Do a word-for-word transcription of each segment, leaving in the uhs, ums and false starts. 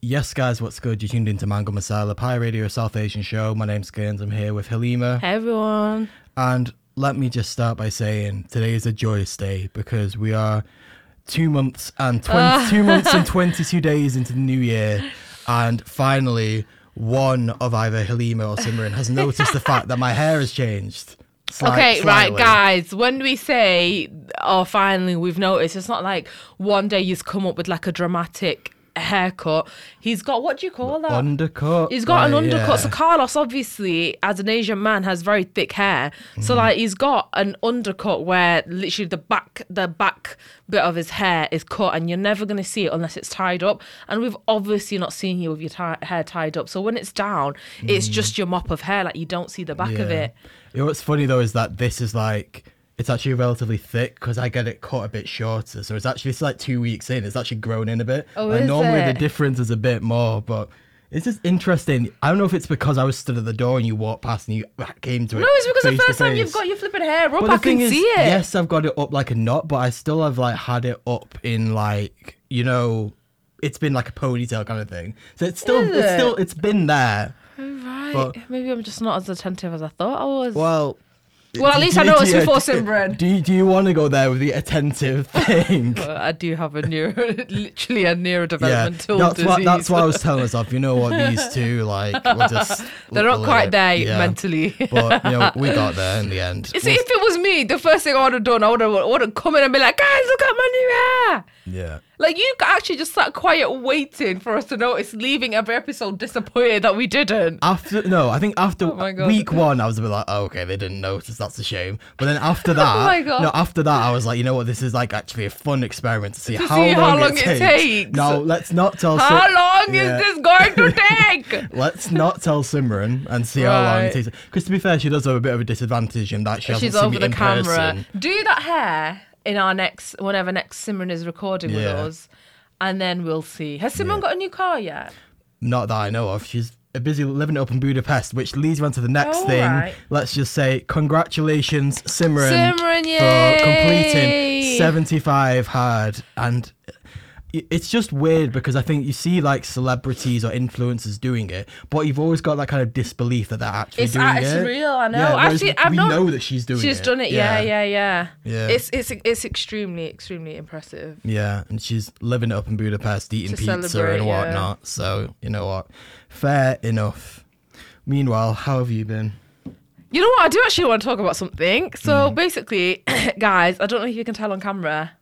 Yes, guys, what's good? You tuned into Mango Masala, Pie Radio, South Asian show. My name's Gaines. I'm here with Halima. Hey, everyone. And let me just start by saying today is a joyous day because we are two months and twenty, uh. two months and twenty-two days into the new year, and finally one of either Halima or Simran has noticed the fact that my hair has changed. Slight, okay, slightly. Right, guys, when we say, oh, finally we've noticed, it's not like one day he's come up with like a dramatic haircut. He's got, what do you call that? Undercut. He's got an like, undercut. Yeah. So Carlos, obviously, as an Asian man, has very thick hair. Mm. So like he's got an undercut where literally the back, the back bit of his hair is cut, and you're never going to see it unless it's tied up. And we've obviously not seen you with your t- hair tied up. So when it's down, mm. it's just your mop of hair. Like you don't see the back yeah. of it. You know what's funny though is that this is like, it's actually relatively thick because I get it cut a bit shorter. So it's actually, it's like two weeks in, it's actually grown in a bit. Oh, like is normally it? The difference is a bit more, but it's just interesting. I don't know if it's because I was stood at the door and you walked past and you came to it. No, it's because the first time face. you've got your flipping hair up, but I the thing can is, see it. Yes, I've got it up like a knot, but I still have like had it up in like, you know, it's been like a ponytail kind of thing. So it's still, Is it's it? still, it's been there. Oh, right. But, maybe I'm just not as attentive as I thought I was. Well... Well, at least I noticed before Simran. Do you, do you want to go there with the attentive thing? Well, I do have a neuro, literally a neurodevelopmental yeah, that's disease. What, that's what I was telling myself. You know what, these two, like, we're just... They're not quite it. there yeah. mentally. But, you know, we got there in the end. You see, if it was me, the first thing I would have done, I would have, would have come in and be like, guys, look at my new hair. Yeah. Like, you actually just sat quiet waiting for us to notice, leaving every episode disappointed that we didn't. After, no, I think after oh my God. week one, I was a bit like, oh, okay, they didn't notice, that's a shame. But then after that, oh my God. no, after that, I was like, you know what, this is like actually a fun experiment to see, to how, see long how long it, it takes. takes. No, let's not tell How Sim- long yeah. is this going to take? Let's not tell Simran and see right. how long it takes. Because to be fair, she does have a bit of a disadvantage in that she hasn't She's seen over me the in camera. person. Do that hair in our next, whenever next Simran is recording yeah. with us, and then we'll see. Has Simran Yeah. got a new car yet? Not that I know of. She's busy living it up in Budapest, which leads on to the next oh, thing. Right. Let's just say congratulations, Simran, Simran, yay! for completing seventy-five hard. And it's just weird because I think you see like celebrities or influencers doing it, but you've always got that kind of disbelief that they're actually It's doing actually it. real, I know. Yeah, actually, I've we not, know that she's doing she's it. She's done it, yeah, yeah, yeah, yeah. Yeah. It's it's it's extremely, extremely impressive. Yeah, and she's living it up in Budapest, eating To pizza celebrate, and yeah. whatnot. So, you know what? Fair enough. Meanwhile, how have you been? You know what? I do actually want to talk about something. So Mm. basically, guys, I don't know if you can tell on camera.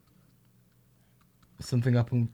Something happened.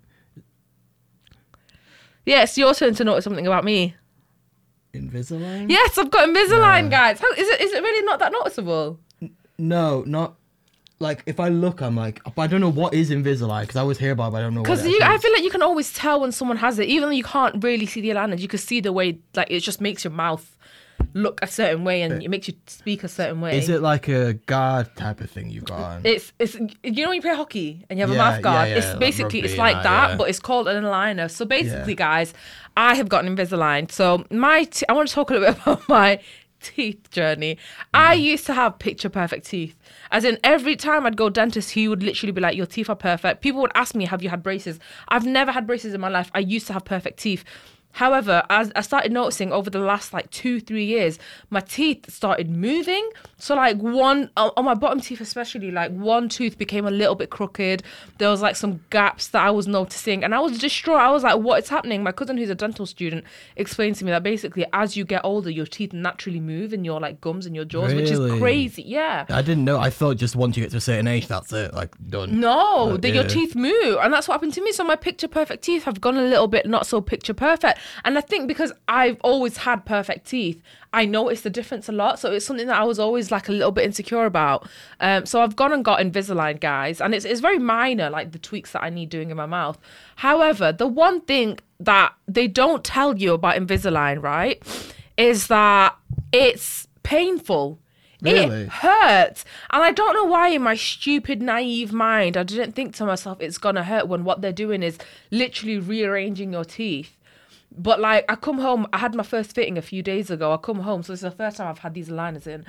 Yeah, it's your turn to notice something about me. Invisalign? Yes, I've got Invisalign, Yeah. guys. How, is it is it really not that noticeable? No, not... Like, if I look, I'm like... But I don't know what is Invisalign, because I always hear about it, but I don't know what Because it I is. feel like you can always tell when someone has it, even though you can't really see the aligners. You can see the way, like, it just makes your mouth look a certain way, and it makes you speak a certain way. Is it like a guard type of thing you've got on? It's it's you know when you play hockey and you have Yeah, a mouth guard. yeah, yeah, it's like basically rugby it's and like that, that, yeah. but it's called an aligner. So basically, Yeah. guys, I have gotten Invisalign. So my t- I want to talk a little bit about my teeth journey. I used to have picture perfect teeth. As in, every time I'd go dentist, he would literally be like, your teeth are perfect. People would ask me, have you had braces? I've never had braces in my life. I used to have perfect teeth. However, as I started noticing over the last like two, three years, my teeth started moving. So like one, on my bottom teeth especially, like one tooth became a little bit crooked. There was like some gaps that I was noticing, and I was distraught. I was like, what is happening? My cousin, who's a dental student, explained to me that basically as you get older, your teeth naturally move in your like gums and your jaws, which Really? is crazy. Yeah. I didn't know. I thought just once you get to a certain age, that's it. Like, done. No, Uh, that your yeah. teeth move. And that's what happened to me. So my picture perfect teeth have gone a little bit not so picture perfect. And I think because I've always had perfect teeth, I noticed the difference a lot. So it's something that I was always like a little bit insecure about. Um, so I've gone and got Invisalign, guys. And it's, it's very minor, like the tweaks that I need doing in my mouth. However, the one thing that they don't tell you about Invisalign, right, is that it's painful. Really? It hurts. And I don't know why in my stupid, naive mind, I didn't think to myself, it's going to hurt when what they're doing is literally rearranging your teeth. But like, I come home, I had my first fitting a few days ago. I come home, so this is the first time I've had these aligners in.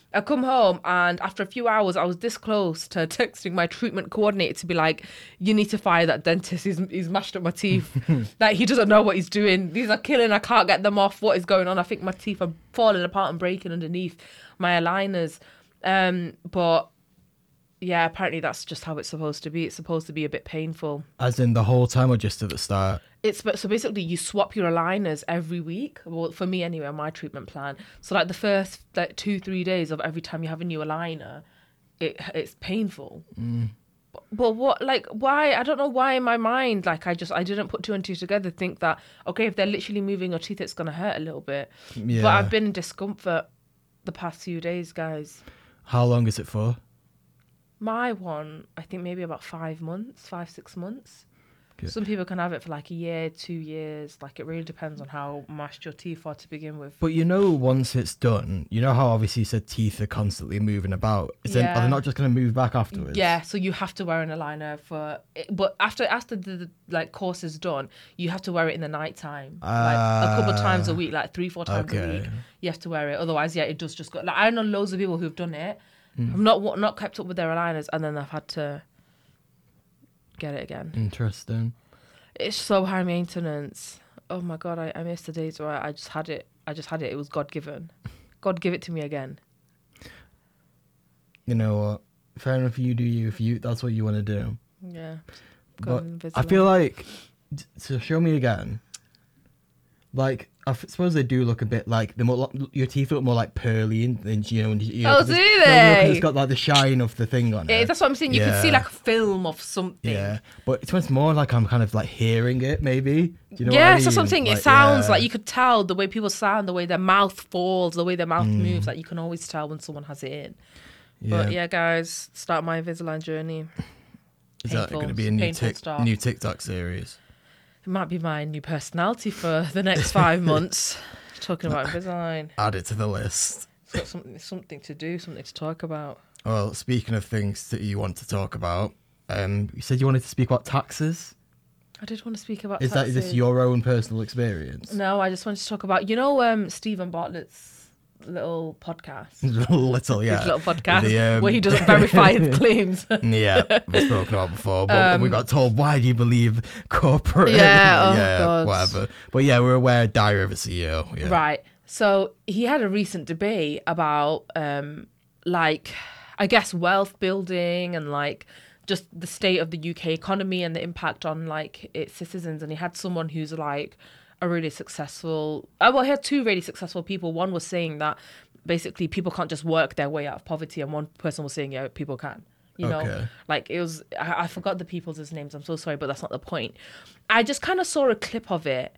I come home and after a few hours, I was this close to texting my treatment coordinator to be like, you need to fire that dentist. He's, he's mashed up my teeth. Like, he doesn't know what he's doing. These are killing. I can't get them off. What is going on? I think my teeth are falling apart and breaking underneath my aligners. Um, but yeah, apparently that's just how it's supposed to be. It's supposed to be a bit painful. As in the whole time or just at the start? It's so basically you swap your aligners every week. Well, for me anyway, on my treatment plan. So like the first like two, three days of every time you have a new aligner, it it's painful. Mm. But, but what like why? I don't know why in my mind like I just I didn't put two and two together. Think that okay, if they're literally moving your teeth, it's gonna hurt a little bit. Yeah. But I've been in discomfort the past few days, guys. How long is it for? My one, I think maybe about five months, five six months. Good. Some people can have it for like a year, two years. Like it really depends on how mashed your teeth are to begin with. But you know, once it's done, you know how obviously you said teeth are constantly moving about. Is yeah. Then, are they not just going to move back afterwards? Yeah. So you have to wear an aligner for, it, but after after the, the like course is done, you have to wear it in the night time, uh, like a couple of times a week, like three, four times okay. a week. You have to wear it. Otherwise, yeah, it does just go. Like I know loads of people who've done it. Mm. I've not not kept up with their aligners, and then I've had to get it again. Interesting. It's so high maintenance. Oh my god, I, I missed the days where I just had it. I just had it. It was God given. God give it to me again. You know what? Fair enough. You do you. If you that's what you want to do. Yeah. But I feel like to show me again. Like I f- suppose they do look a bit like the more your teeth look more like pearly and, and you know. And, you know oh, do they? It's got like the shine of the thing on it. Yeah, that's what I'm saying. You yeah. can see like a film of something. Yeah, but it's it's more like I'm kind of like hearing it. Maybe. Do you know yeah, what I mean? so something. Like, it sounds yeah. like you could tell the way people sound, the way their mouth falls, the way their mouth mm. moves. Like you can always tell when someone has it in. Yeah. But yeah, guys, start my Invisalign journey. Is Painful. that going to be a new tic- new TikTok series? It might be my new personality for the next five months. Talking about Invisalign. Add it to the list. It's got something, something to do, something to talk about. Well, speaking of things that you want to talk about, um, you said you wanted to speak about taxes. I did want to speak about is taxes. That, is this your own personal experience? No, I just wanted to talk about, you know, um, Stephen Bartlett's little podcast. little, yeah. His little podcast the, um... where he doesn't verify his claims. Yeah, we've spoken about before, but um, we got told, why do you believe corporate? Yeah, oh yeah, God. Whatever. But yeah, we're aware of Diary of a C E O. Yeah. Right. So he had a recent debate about, um, like, I guess wealth building and like just the state of the U K economy and the impact on like its citizens. And he had someone who's like, a really successful, uh, well, he had two really successful people. One was saying that basically people can't just work their way out of poverty, and one person was saying, yeah, people can. You know, okay. like it was, I, I forgot the people's names. I'm so sorry, but that's not the point. I just kind of saw a clip of it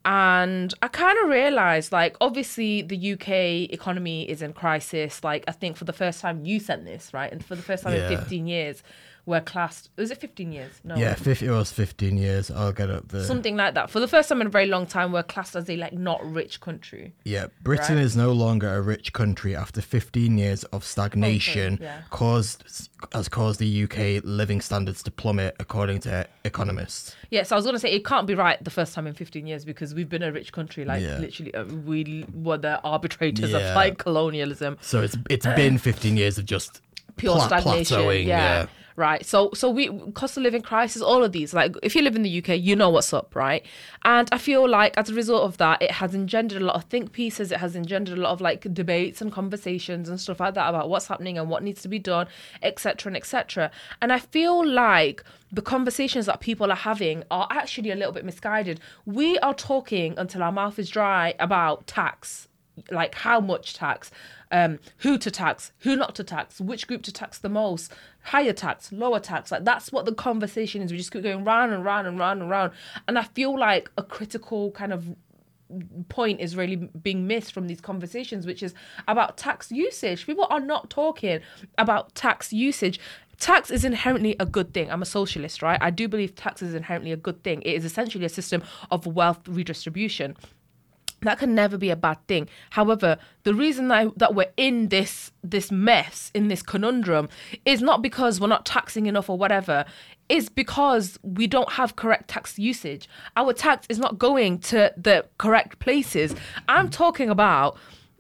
and I kind of realized, like, obviously the U K economy is in crisis. Like, I think for the first time you sent this, right? And for the first time yeah. in fifteen years, we're classed, was it fifteen years? No. Yeah, fifty, it was fifteen years. I'll get up there. Something like that. For the first time in a very long time, we're classed as a like not rich country. Yeah, Britain right? is no longer a rich country after fifteen years of stagnation okay, yeah. caused has caused the U K living standards to plummet, according to economists. Yes, yeah, so I was going to say it can't be right the first time in fifteen years because we've been a rich country, like yeah. literally uh, we were the arbitrators yeah. of like colonialism. So it's it's been fifteen years of just pure pla- stagnation. Plateauing, yeah. yeah. Right. So so we cost of living crisis, all of these, like if you live in the U K, you know what's up, right? And I feel like as a result of that, it has engendered a lot of think pieces. It has engendered a lot of like debates and conversations and stuff like that about what's happening and what needs to be done, et cetera and et cetera. And I feel like the conversations that people are having are actually a little bit misguided. We are talking until our mouth is dry about tax, like how much tax, um, who to tax, who not to tax, which group to tax the most, higher tax, lower tax. Like that's what the conversation is. We just keep going round and round and round and round. And I feel like a critical kind of point is really being missed from these conversations, which is about tax usage. People are not talking about tax usage. Tax is inherently a good thing. I'm a socialist, right? I do believe tax is inherently a good thing. It is essentially a system of wealth redistribution. That can never be a bad thing. However, the reason that, I, that we're in this this mess, in this conundrum, is not because we're not taxing enough or whatever. Is because we don't have correct tax usage. Our tax is not going to the correct places. I'm talking about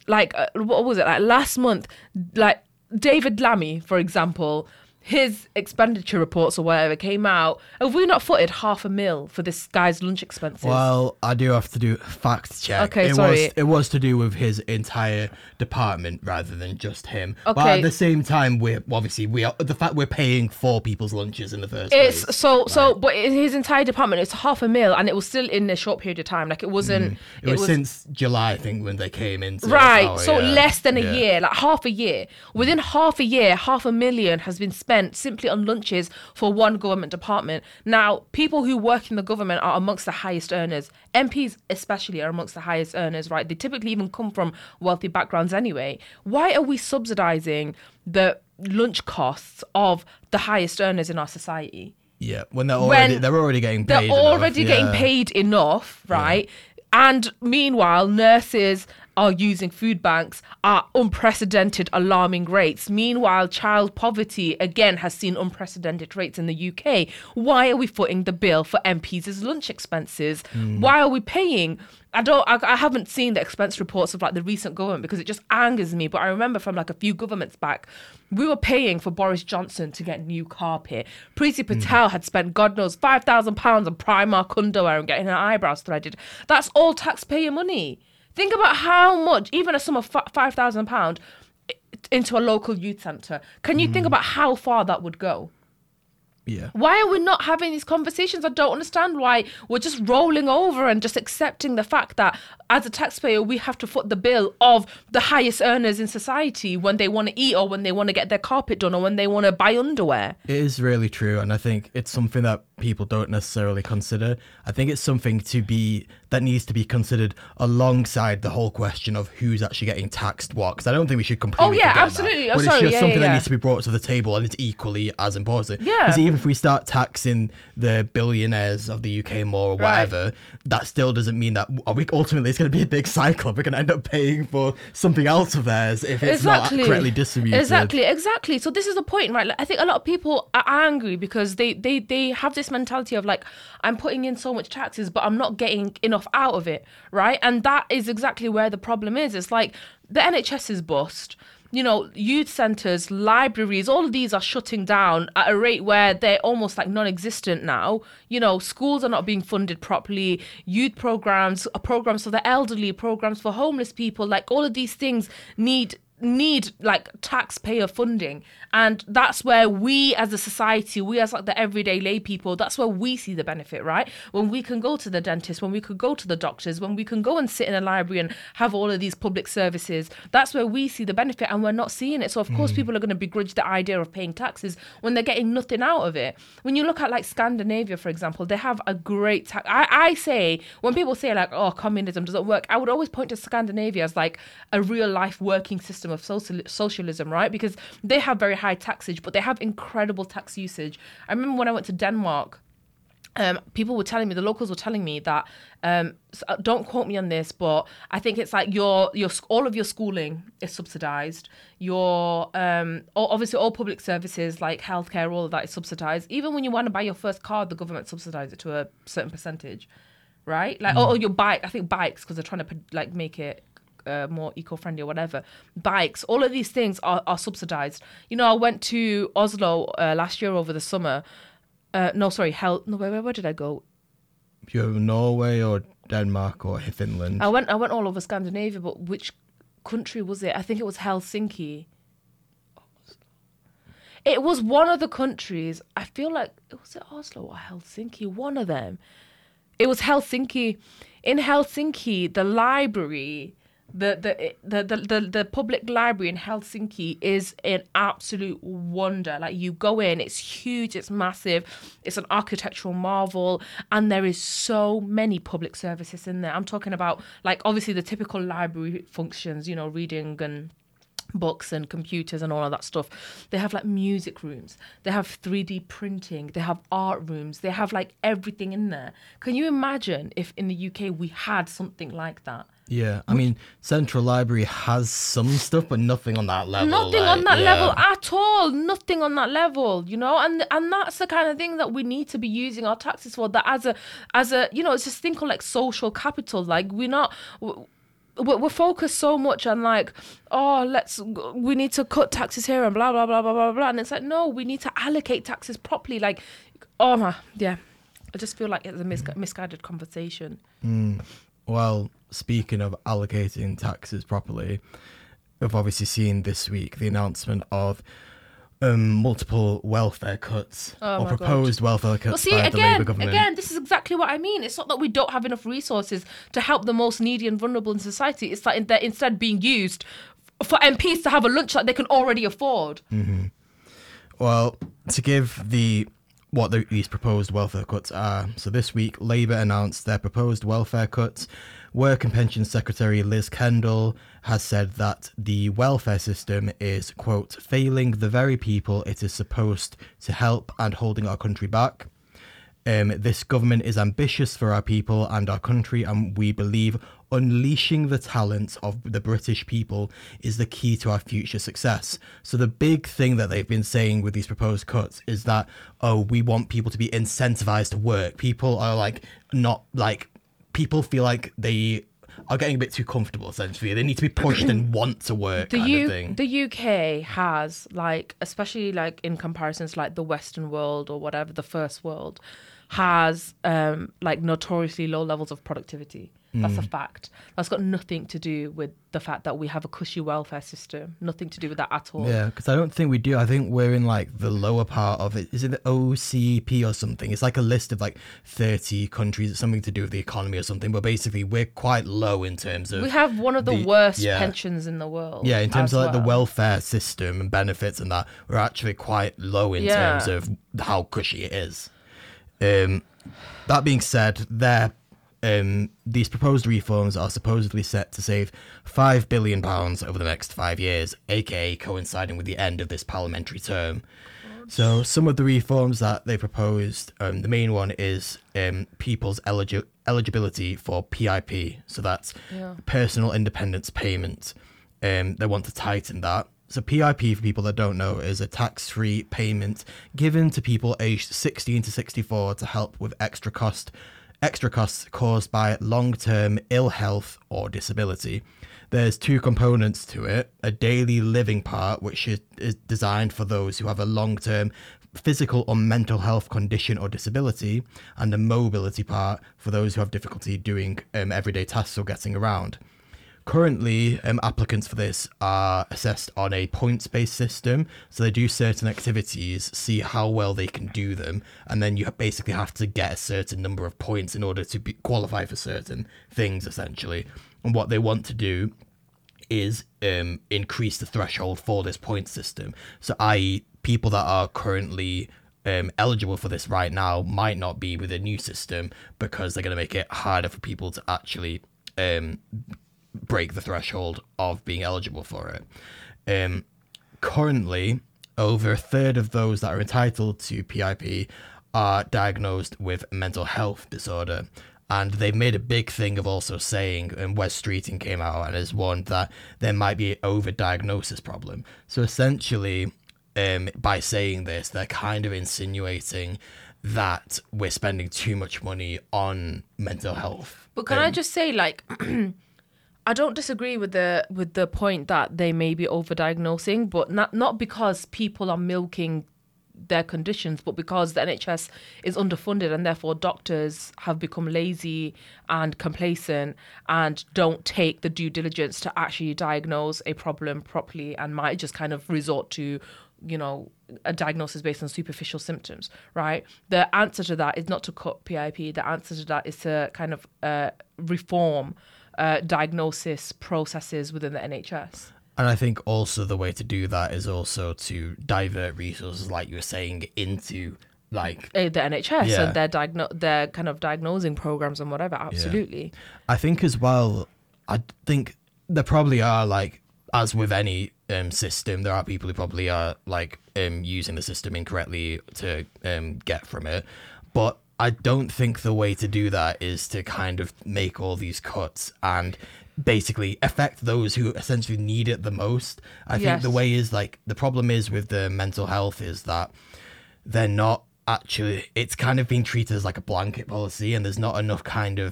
like, uh, what was it? Like last month, like David Lammy, for example, his expenditure reports or whatever came out. Have we not footed half a mil for this guy's lunch expenses? Well, I do have to do a fact check. Okay, it sorry. Was, it was to do with his entire department rather than just him. Okay. But at the same time, we're obviously we are the fact we're paying for people's lunches in the first It's place. so so, but in his entire department, it's half a mil, and it was still in a short period of time. Like it wasn't. Mm. It, was, since July, I think, when they came into Right, power, so yeah. less than a Yeah. year, like half a year. Within half a year, half a million has been spent simply on lunches for one government department. Now, people who work in the government are amongst the highest earners. M Ps especially are amongst the highest earners, right? They typically even come from wealthy backgrounds anyway. Why are we subsidising the lunch costs of the highest earners in our society? Yeah, when they're already When they're already getting They're paid. already enough, getting yeah. paid enough, right? And meanwhile, nurses are using food banks at unprecedented, alarming rates. Meanwhile, child poverty, again, has seen unprecedented rates in the U K. Why are we footing the bill for M Ps' lunch expenses? Mm. Why are we paying? I don't. I, I haven't seen the expense reports of like the recent government because it just angers me. But I remember from like a few governments back, we were paying for Boris Johnson to get new carpet. Priti Patel mm. had spent God knows five thousand pounds on Primark underwear and getting her eyebrows threaded. That's all taxpayer money. Think about how much, even a sum of five thousand pounds into a local youth centre. Can you mm. think about how far that would go? Yeah. Why are we not having these conversations? I don't understand why we're just rolling over and just accepting the fact that as a taxpayer, we have to foot the bill of the highest earners in society when they want to eat or when they want to get their carpet done or when they want to buy underwear. It is really true. And I think it's something that people don't necessarily consider. I think it's something to be that needs to be considered alongside the whole question of who's actually getting taxed what. Because I don't think we should completely Oh, yeah, forget absolutely. that. Oh, But sorry. it's just Yeah, something yeah, yeah. that needs to be brought to the table, and it's equally as important. Yeah. Because even if we start taxing the billionaires of the U K more or Right. whatever, that still doesn't mean that are we, ultimately it's going to be a big cycle. We're going to end up paying for something else of theirs if it's Exactly. not correctly distributed. Exactly, exactly. So this is the point, right? Like, I think a lot of people are angry because they, they, they have this mentality of like, I'm putting in so much taxes, but I'm not getting enough out of it, right? And that is exactly where the problem is. It's like the N H S is bust. You know, youth centres, libraries, all of these are shutting down at a rate where they're almost like non-existent now. You know, schools are not being funded properly. Youth programs, uh, programs for the elderly, programs for homeless people, like all of these things need need like taxpayer funding. And that's where we as a society, we as like the everyday lay people, that's where we see the benefit, right? When we can go to the dentist, when we could go to the doctors, when we can go and sit in a library and have all of these public services, that's where we see the benefit, and we're not seeing it. So of course people are going to begrudge the idea of paying taxes when they're getting nothing out of it. When you look at like Scandinavia, for example, they have a great tax. I, I say, when people say like, oh, communism doesn't work, I would always point to Scandinavia as like a real life working system of social, socialism, right? Because they have very high taxage, but they have incredible tax usage. I remember when I went to Denmark, um, people were telling me, the locals were telling me that, um, so don't quote me on this, but I think it's like your your all of your schooling is subsidized. Your um, all, obviously all public services like healthcare, all of that is subsidized. Even when you want to buy your first car, the government subsidizes it to a certain percentage, right? Like, mm. or, or your bike. I think bikes, because they're trying to like make it Uh, more eco-friendly or whatever. Bikes, all of these things are, are subsidized. You know, I went to Oslo uh, last year over the summer. Uh, no, sorry, hell, no, where, where did I go? You're Norway or Denmark or Finland? I went, I went all over Scandinavia, but which country was it? I think it was Helsinki. It was one of the countries. I feel like, was it Oslo or Helsinki? One of them. It was Helsinki. In Helsinki, the library... The the, the the the the public library in Helsinki is an absolute wonder. Like, you go in, it's huge, it's massive, it's an architectural marvel, and there is so many public services in there. I'm talking about, like, obviously the typical library functions, you know, reading and books and computers and all of that stuff. They have like music rooms, they have three D printing, they have art rooms, they have like everything in there. Can you imagine if in the U K we had something like that? Yeah, I mean, Central Library has some stuff, but nothing on that level. Nothing like, on that yeah. level at all. Nothing on that level, you know. And and that's the kind of thing that we need to be using our taxes for. That as a as a you know, it's this thing called like social capital. Like, we're not. we're, we're focused so much on like, oh, let's we need to cut taxes here and blah blah blah blah blah blah, and it's like, no, we need to allocate taxes properly. Like, oh my, yeah, I just feel like it's a mis- misguided conversation. Mm. Well, speaking of allocating taxes properly, we've obviously seen this week the announcement of um, multiple welfare cuts Oh or my proposed God. welfare cuts Well, see, by the again, Labour government. again, this is exactly what I mean. It's not that we don't have enough resources to help the most needy and vulnerable in society. It's like they're instead being used for M Ps to have a lunch that they can already afford. Mm-hmm. Well, to give the what the, these proposed welfare cuts are. So this week, Labour announced their proposed welfare cuts. Work and Pensions Secretary Liz Kendall has said that the welfare system is, quote, failing the very people it is supposed to help and holding our country back. Um, this government is ambitious for our people and our country, and we believe unleashing the talents of the British people is the key to our future success. So the big thing that they've been saying with these proposed cuts is that, oh, we want people to be incentivized to work. People are like, not like, people feel like they are getting a bit too comfortable, essentially. They need to be pushed and want to work, The kind U- of thing. the U K has, like, especially like in comparisons like the Western world or whatever, the first world, has um, like notoriously low levels of productivity. That's a fact. That's got nothing to do with the fact that we have a cushy welfare system. Nothing to do with that at all. Yeah, because I don't think we do. I think we're in like the lower part of it. Is it the O C P or something? It's like a list of like thirty countries. It's something to do with the economy or something. But basically, we're quite low in terms of. We have one of the, the- worst yeah. pensions in the world. Yeah, in terms as of like the well. welfare system and benefits and that, we're actually quite low in Yeah. terms of how cushy it is. Um, that being said, there. Um, these proposed reforms are supposedly set to save five billion pounds over the next five years, aka coinciding with the end of this parliamentary term. So some of the reforms that they proposed, um, the main one is um, people's eligi- eligibility for P I P. So that's Yeah. personal independence payment. Um, they want to tighten that. So P I P, for people that don't know, is a tax-free payment given to people aged sixteen to sixty-four to help with extra cost extra costs caused by long-term ill health or disability. There's two components to it: a daily living part, which is, is designed for those who have a long-term physical or mental health condition or disability, and a mobility part for those who have difficulty doing um, everyday tasks or getting around. Currently, um, applicants for this are assessed on a points-based system. So they do certain activities, see how well they can do them, and then you basically have to get a certain number of points in order to be, qualify for certain things, essentially. And what they want to do is um, increase the threshold for this point system. So, that is, people that are currently um, eligible for this right now might not be with a new system because they're going to make it harder for people to actually um, break the threshold of being eligible for it. Um, currently, over a third of those that are entitled to P I P are diagnosed with a mental health disorder. And they've made a big thing of also saying, and Wes Streeting came out and has warned that there might be an overdiagnosis problem. So essentially, um, by saying this, they're kind of insinuating that we're spending too much money on mental health. But can Um, I just say, like, I don't disagree with the with the point that they may be overdiagnosing, but not not because people are milking their conditions, but because the N H S is underfunded and therefore doctors have become lazy and complacent and don't take the due diligence to actually diagnose a problem properly and might just kind of resort to, you know, a diagnosis based on superficial symptoms, right? The answer to that is not to cut P I P. The answer to that is to kind of uh, reform uh, diagnosis processes within the N H S. And I think also the way to do that is also to divert resources, like you were saying, into like Uh, the N H S Yeah. and their diagno- their kind of diagnosing programs and whatever. Absolutely. I think as well, I think there probably are, like, as with any um, system, there are people who probably are like um, using the system incorrectly to um, get from it. But I don't think the way to do that is to kind of make all these cuts and basically affect those who essentially need it the most. I think Yes. the way is like, the problem is with the mental health is that they're not actually, it's kind of being treated as like a blanket policy, and there's not enough kind of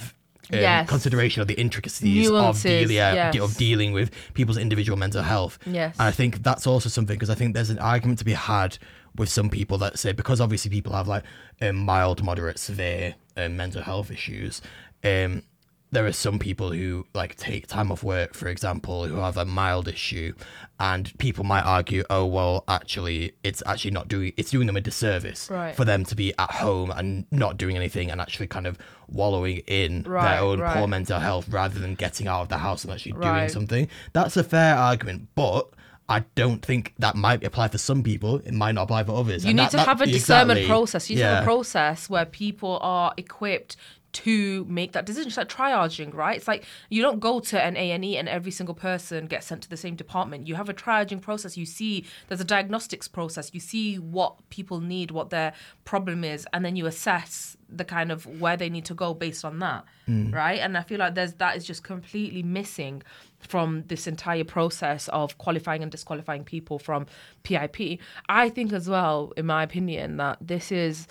um, Yes. consideration of the intricacies of, Nuances, deal- yeah, yes. of dealing with people's individual mental health. Yes. And I think that's also something, because I think there's an argument to be had with some people that say, because obviously people have like um, mild, moderate, severe um, mental health issues, um, there are some people who like take time off work, for example, who have a mild issue, and people might argue, oh well, actually it's actually not doing it's doing them a disservice Right. for them to be at home and not doing anything and actually kind of wallowing in Right, their own right. poor mental health rather than getting out of the house and actually doing Right. something. That's a fair argument, but I don't think that might apply for some people. It might not apply for others. You And need that- to that- have a discernment exactly. process. You need to have Yeah. a process where people are equipped to make that decision. It's like triaging, right? It's like you don't go to an A and E and every single person gets sent to the same department. You have a triaging process. You see there's a diagnostics process. You see what people need, what their problem is, and then you assess the kind of where they need to go based on that, right? And I feel like there's that is just completely missing from this entire process of qualifying and disqualifying people from P I P. I think as well, in my opinion, that this is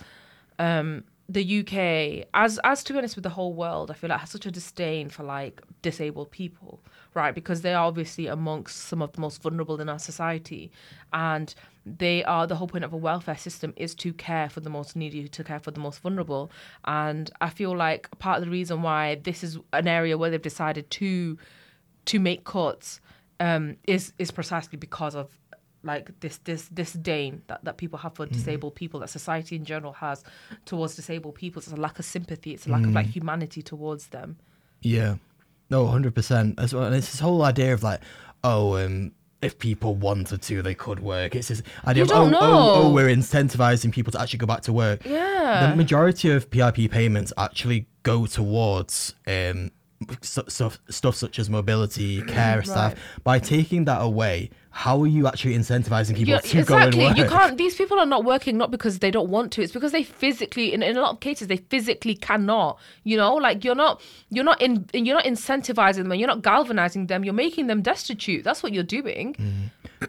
um, the U K, as as to be honest with the whole world, I feel like has such a disdain for like disabled people, right? Because they are obviously amongst some of the most vulnerable in our society, and they are the whole point of a welfare system is to care for the most needy, to care for the most vulnerable. And I feel like part of the reason why this is an area where they've decided to to make cuts um, is is precisely because of like this this disdain that, that people have for disabled people, that society in general has towards disabled people. It's a lack of sympathy. It's a lack of like humanity towards them. Yeah, no, one hundred percent. As well, and it's this whole idea of like, oh, um, if people wanted to, they could work. It's this idea You of don't oh, know. oh, oh, we're incentivizing people to actually go back to work. Yeah. The majority of P I P payments actually go towards um stuff stuff, stuff such as mobility, care staff. By taking that away, how are you actually incentivizing people Yeah, to exactly. go and work? You can't. These people are not working not because they don't want to. It's because they physically, in, in a lot of cases, they physically cannot. You know, like you're not, you're not in, you're not incentivizing them, and you're not galvanizing them. You're making them destitute. That's what you're doing.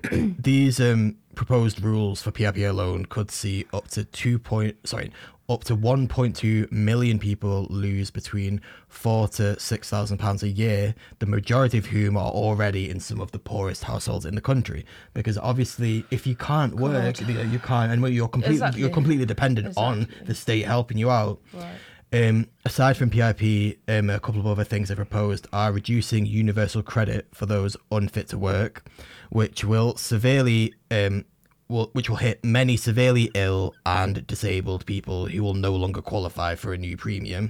These um, proposed rules for P I P alone could see up to two point sorry up to one point two million people lose between four to six thousand pounds a year. The majority of whom are already in some of the poorest households in the country. Because obviously, if you can't work, you you can't, and you're completely Exactly. you're completely dependent on Exactly. the state helping you out. Right. Um, aside from P I P, um, a couple of other things they proposed are reducing universal credit for those unfit to work, which will severely, um, will, which will hit many severely ill and disabled people who will no longer qualify for a new premium.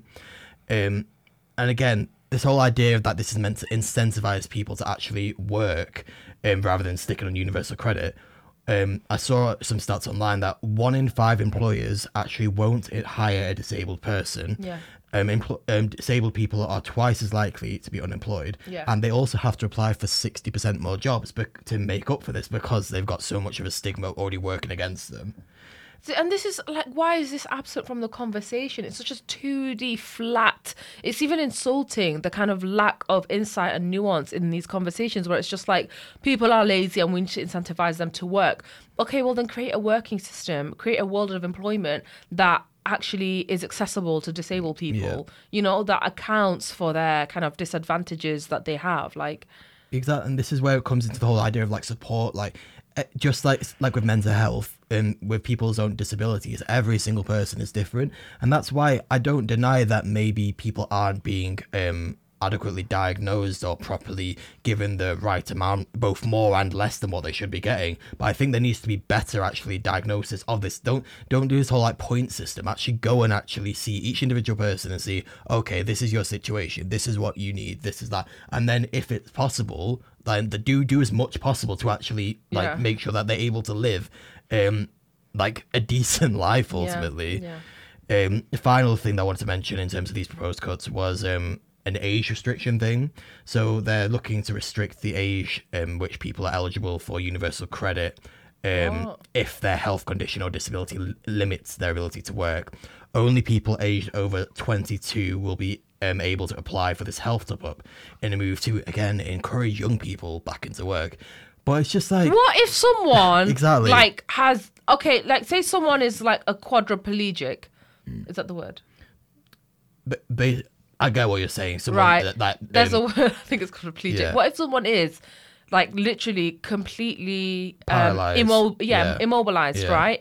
Um, and again, this whole idea of that this is meant to incentivize people to actually work, um, rather than sticking on universal credit. Um, I saw some stats online that one in five employers actually won't hire a disabled person. Yeah. Um, empl- um, disabled people are twice as likely to be unemployed. Yeah. And they also have to apply for sixty percent more jobs bec- to make up for this, because they've got so much of a stigma already working against them. And this is like, why is this absent from the conversation? It's such a two D flat. It's even insulting, the kind of lack of insight and nuance in these conversations, where it's just like people are lazy and we need to incentivize them to work. Okay, well then create a working system, create a world of employment that actually is accessible to disabled people, you know, that accounts for their kind of disadvantages that they have. Like, Exactly, and this is where it comes into the whole idea of like support, like uh, just like like with mental health and with people's own disabilities, every single person is different, and that's why I don't deny that maybe people aren't being um adequately diagnosed or properly given the right amount, both more and less than what they should be getting. But I think there needs to be better actually diagnosis of this. Don't don't do this whole like point system. Actually go and actually see each individual person and see, okay, this is your situation, this is what you need, this is that, and then if it's possible, then the do do as much possible to actually like Yeah. make sure that they're able to live um like a decent life ultimately. Yeah. Um, the final thing that I wanted to mention in terms of these proposed cuts was um, an age restriction thing. So they're looking to restrict the age um, which people are eligible for universal credit um, Oh. if their health condition or disability l- limits their ability to work. Only people aged over twenty-two will be um, able to apply for this health top-up in a move to, again, encourage young people back into work. But it's just like... what if someone Exactly. like has, okay, like say someone is like a quadriplegic. Is that the word? ba- ba- I get what you're saying. Someone right. that, that There's um, a word, I think it's called a plegic. Yeah. What if someone is like literally completely um, Paralyzed. immo- yeah, Yeah. immobilized, Yeah. right?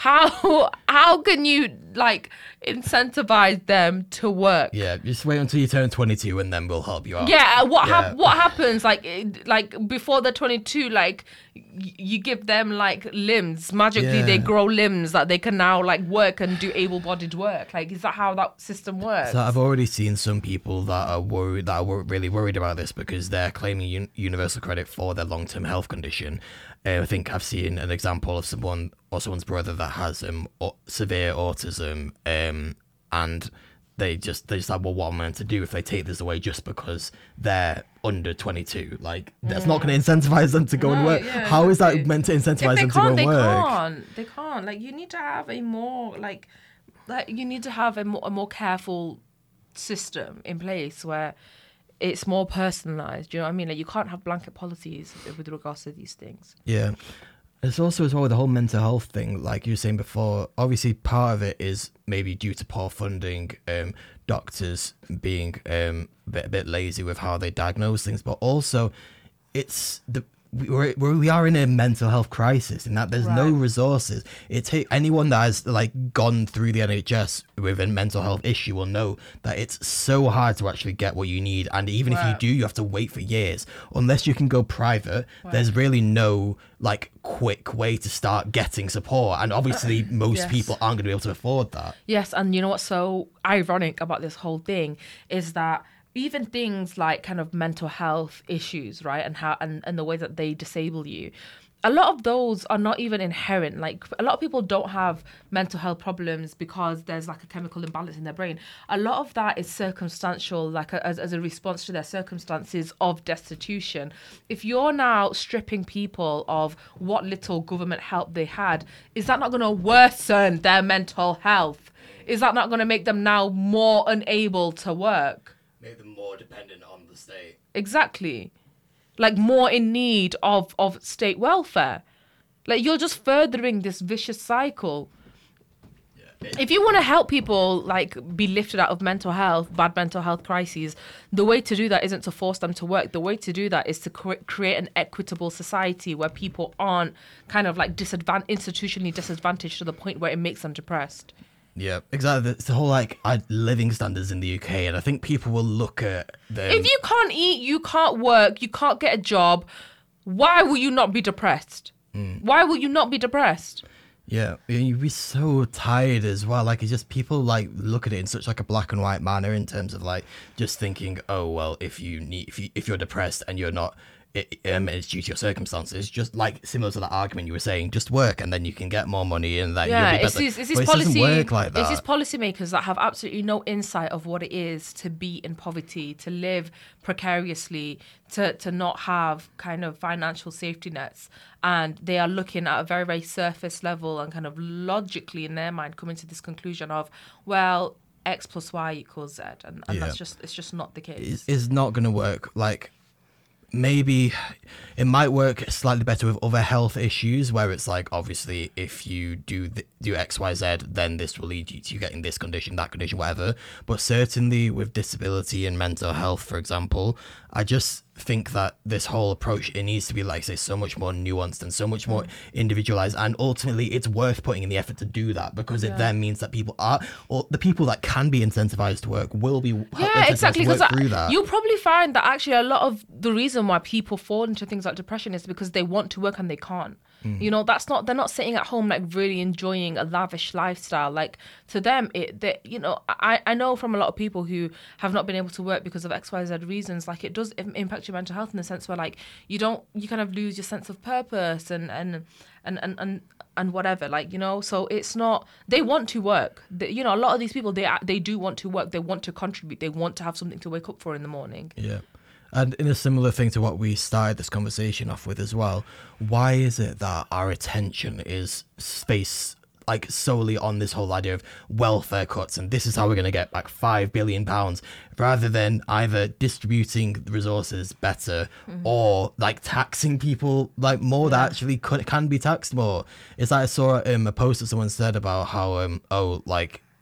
How how can you like incentivize them to work? yeah, just wait until you turn twenty-two and then we'll help you out. Yeah, what Yeah. hap- what happens like it- like before they're twenty-two, like y- you give them like limbs, magically they Yeah. grow limbs that they can now like work and do able-bodied work. Like, is that how that system works? So I've already seen some people that are worried, that are wor- really worried about this because they're claiming un- universal credit for their long-term health condition. Uh, I think I've seen an example of someone or someone's brother that has um au- severe autism, um, and they just they just like, well, what am I meant to do if they take this away just because they're under twenty-two? Like, that's not going to incentivize them to go and No, work. yeah, How is that exactly. meant to If incentivize they them to go can't, and they work? can't. They can't. Like, you need to have a more like, like you need to have a more, a more careful system in place where it's more personalized. Do you know what I mean? Like, you can't have blanket policies with regards to these things. Yeah. It's also as well with the whole mental health thing, like you were saying before, obviously part of it is maybe due to poor funding, um, doctors being um, a, bit, a bit lazy with how they diagnose things, but also it's the we're, we're, we are in a mental health crisis in that there's no Right. resources. It take anyone that has like gone through the N H S with a mental health issue will know that it's so hard to actually get what you need, and even if you Right. do, you have to wait for years unless you can go private. There's really no like quick way to start getting support, and obviously most Yes. people aren't going to be able to afford that. Yes, and you know what's so ironic about this whole thing is that even things like kind of mental health issues, right, and how and, and the way that they disable you, a lot of those are not even inherent. Like, a lot of people don't have mental health problems because there's like a chemical imbalance in their brain. A lot of that is circumstantial, like a, as, as a response to their circumstances of destitution. If you're now stripping people of what little government help they had, is that not going to worsen their mental health? Is that not going to make them now more unable to work? Make them more dependent on the state. Exactly. Like, more in need of, of state welfare. Like, you're just furthering this vicious cycle. If you want to help people, like, be lifted out of mental health, bad mental health crises, the way to do that isn't to force them to work. The way to do that is to cre- create an equitable society where people aren't kind of like disadvan- institutionally disadvantaged to the point where it makes them depressed. Yeah, exactly. It's the whole like uh, living standards in the U K, and I think people will look at them. If you can't eat, you can't work, you can't get a job, why will you not be depressed? Mm. Why will you not be depressed? Yeah, and you'd be so tired as well. Like, it's just people like look at it in such like a black and white manner in terms of like just thinking, oh well, if you need, if you if you're depressed and you're not, it, um, it's due to your circumstances. Just like similar to that argument you were saying, just work and then you can get more money and that Yeah, you'll be it's better. these, it's these But it policy, doesn't work like it's these that. policymakers that have absolutely no insight of what it is to be in poverty, to live precariously, to to not have kind of financial safety nets, and they are looking at a very very surface level and kind of logically in their mind coming to this conclusion of, well, X plus Y equals Z, and, and Yeah. that's just it's just not the case. It's, it's not going to work. Like, maybe it might work slightly better with other health issues where it's like, obviously if you do th- do X Y Z, then this will lead you to getting this condition, that condition, whatever. But certainly with disability and mental health, for example, I just think that this whole approach, it needs to be, like, say, so much more nuanced and so much more individualized, and ultimately it's worth putting in the effort to do that, because it then means that people are, or the people that can be incentivized to work will be Yeah, incentivized exactly. to work Because through that. you'll probably find that actually a lot of the reason why people fall into things like depression is because they want to work and they can't. Mm. You know, that's not, they're not sitting at home like really enjoying a lavish lifestyle. Like, to them, it, they, you know, I, I know from a lot of people who have not been able to work because of X Y Z reasons, like, it does im- impact your mental health in the sense where, like, you don't, you kind of lose your sense of purpose and, and, and, and, and, and whatever, like, you know. So it's not, they want to work. They, you know, a lot of these people, they they do want to work. They want to contribute. They want to have something to wake up for in the morning. Yeah. And in a similar thing to what we started this conversation off with as well, why is it that our attention is spaced like solely on this whole idea of welfare cuts and this is how we're going to get like five billion pounds, rather than either distributing the resources better mm-hmm. or like taxing people like more yeah. that actually could, can be taxed more? It's like I saw um, a post that someone said about how um oh like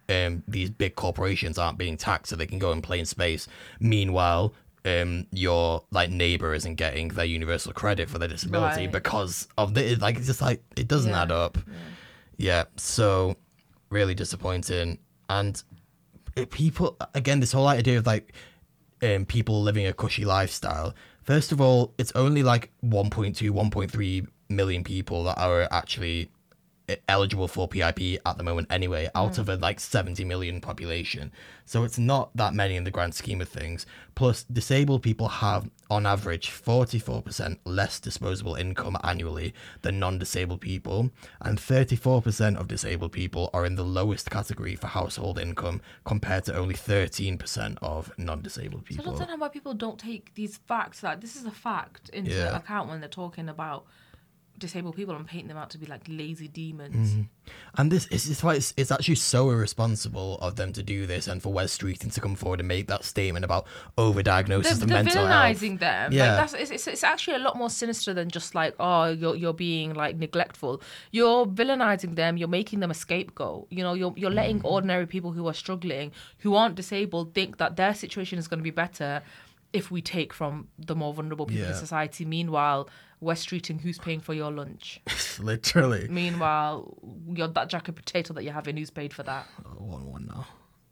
um, these big corporations aren't being taxed so they can go and play in space. Meanwhile, um, your like neighbor isn't getting their universal credit for their disability Right. because of the like. It's just like it doesn't Yeah. add up. Yeah. Yeah, so really disappointing. And it, people again, this whole idea of like um, people living a cushy lifestyle. First of all, it's only like one point two, one point three million people that are actually eligible for P I P at the moment anyway, out of a like seventy million population. So it's not that many in the grand scheme of things. Plus, disabled people have, on average, forty-four percent less disposable income annually than non-disabled people, and thirty-four percent of disabled people are in the lowest category for household income compared to only thirteen percent of non-disabled So I people. don't understand why people don't take these facts, like this is a fact, into Yeah. account when they're talking about disabled people and painting them out to be like lazy demons. Mm-hmm. And this is it's why it's, it's actually so irresponsible of them to do this, and for Wes Streeting to come forward and make that statement about overdiagnosis They're, and they're mental health. villainizing them. Yeah. Like that's it's, it's, it's actually a lot more sinister than just like, oh, you're you're being like neglectful. You're villainizing them. You're making them a scapegoat. You know, you're you're letting Mm-hmm. ordinary people who are struggling, who aren't disabled, think that their situation is going to be better if we take from the more vulnerable people in Yeah. society. Meanwhile, we're treating who's paying for your lunch. Literally. Meanwhile, you're that jacket potato that you're having, who's paid for that? Oh, one one now.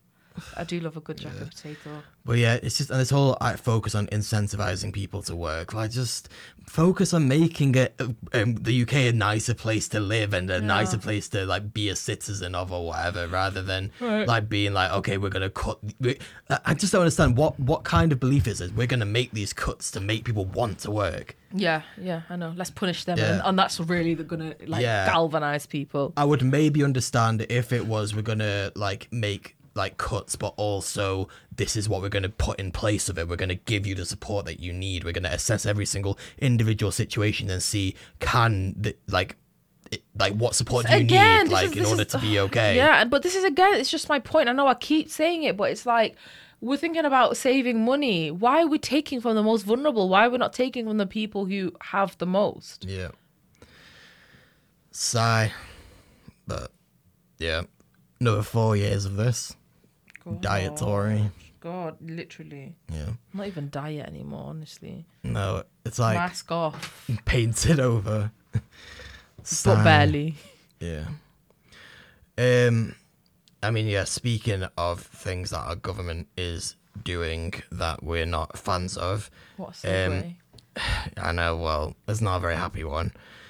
I do love a good jacket potato. But yeah, it's just and this whole uh, focus on incentivizing people to work. Like, just focus on making it um, the U K a nicer place to live and a nicer place to like be a citizen of or whatever, rather than Right. like being like, okay, we're gonna cut. We, I I just don't understand what what kind of belief is it? We're gonna make these cuts to make people want to work. Yeah, yeah, I know. Let's punish them, Yeah. and, and that's really gonna like Yeah. galvanize people. I would maybe understand if it was we're gonna like make like cuts, but also this is what we're gonna put in place of it. We're gonna give you the support that you need. We're gonna assess every single individual situation and see can the like it, like what support do you Again, need this like is- in this order is- to be okay. Yeah, and- but this is again, it's just my point. I know I keep saying it, but it's like we're thinking about saving money. Why are we taking from the most vulnerable? Why are we not taking from the people who have the most? Yeah. Sigh. But yeah, another four years of this God, dietary. God, literally. Yeah. Not even diet anymore, honestly. No, it's like Mask off, painted over. but Sigh. barely. Yeah. Um, I mean, yeah. Speaking of things that our government is doing that we're not fans of, What a segue. Um, I know. Well, it's not a very happy one.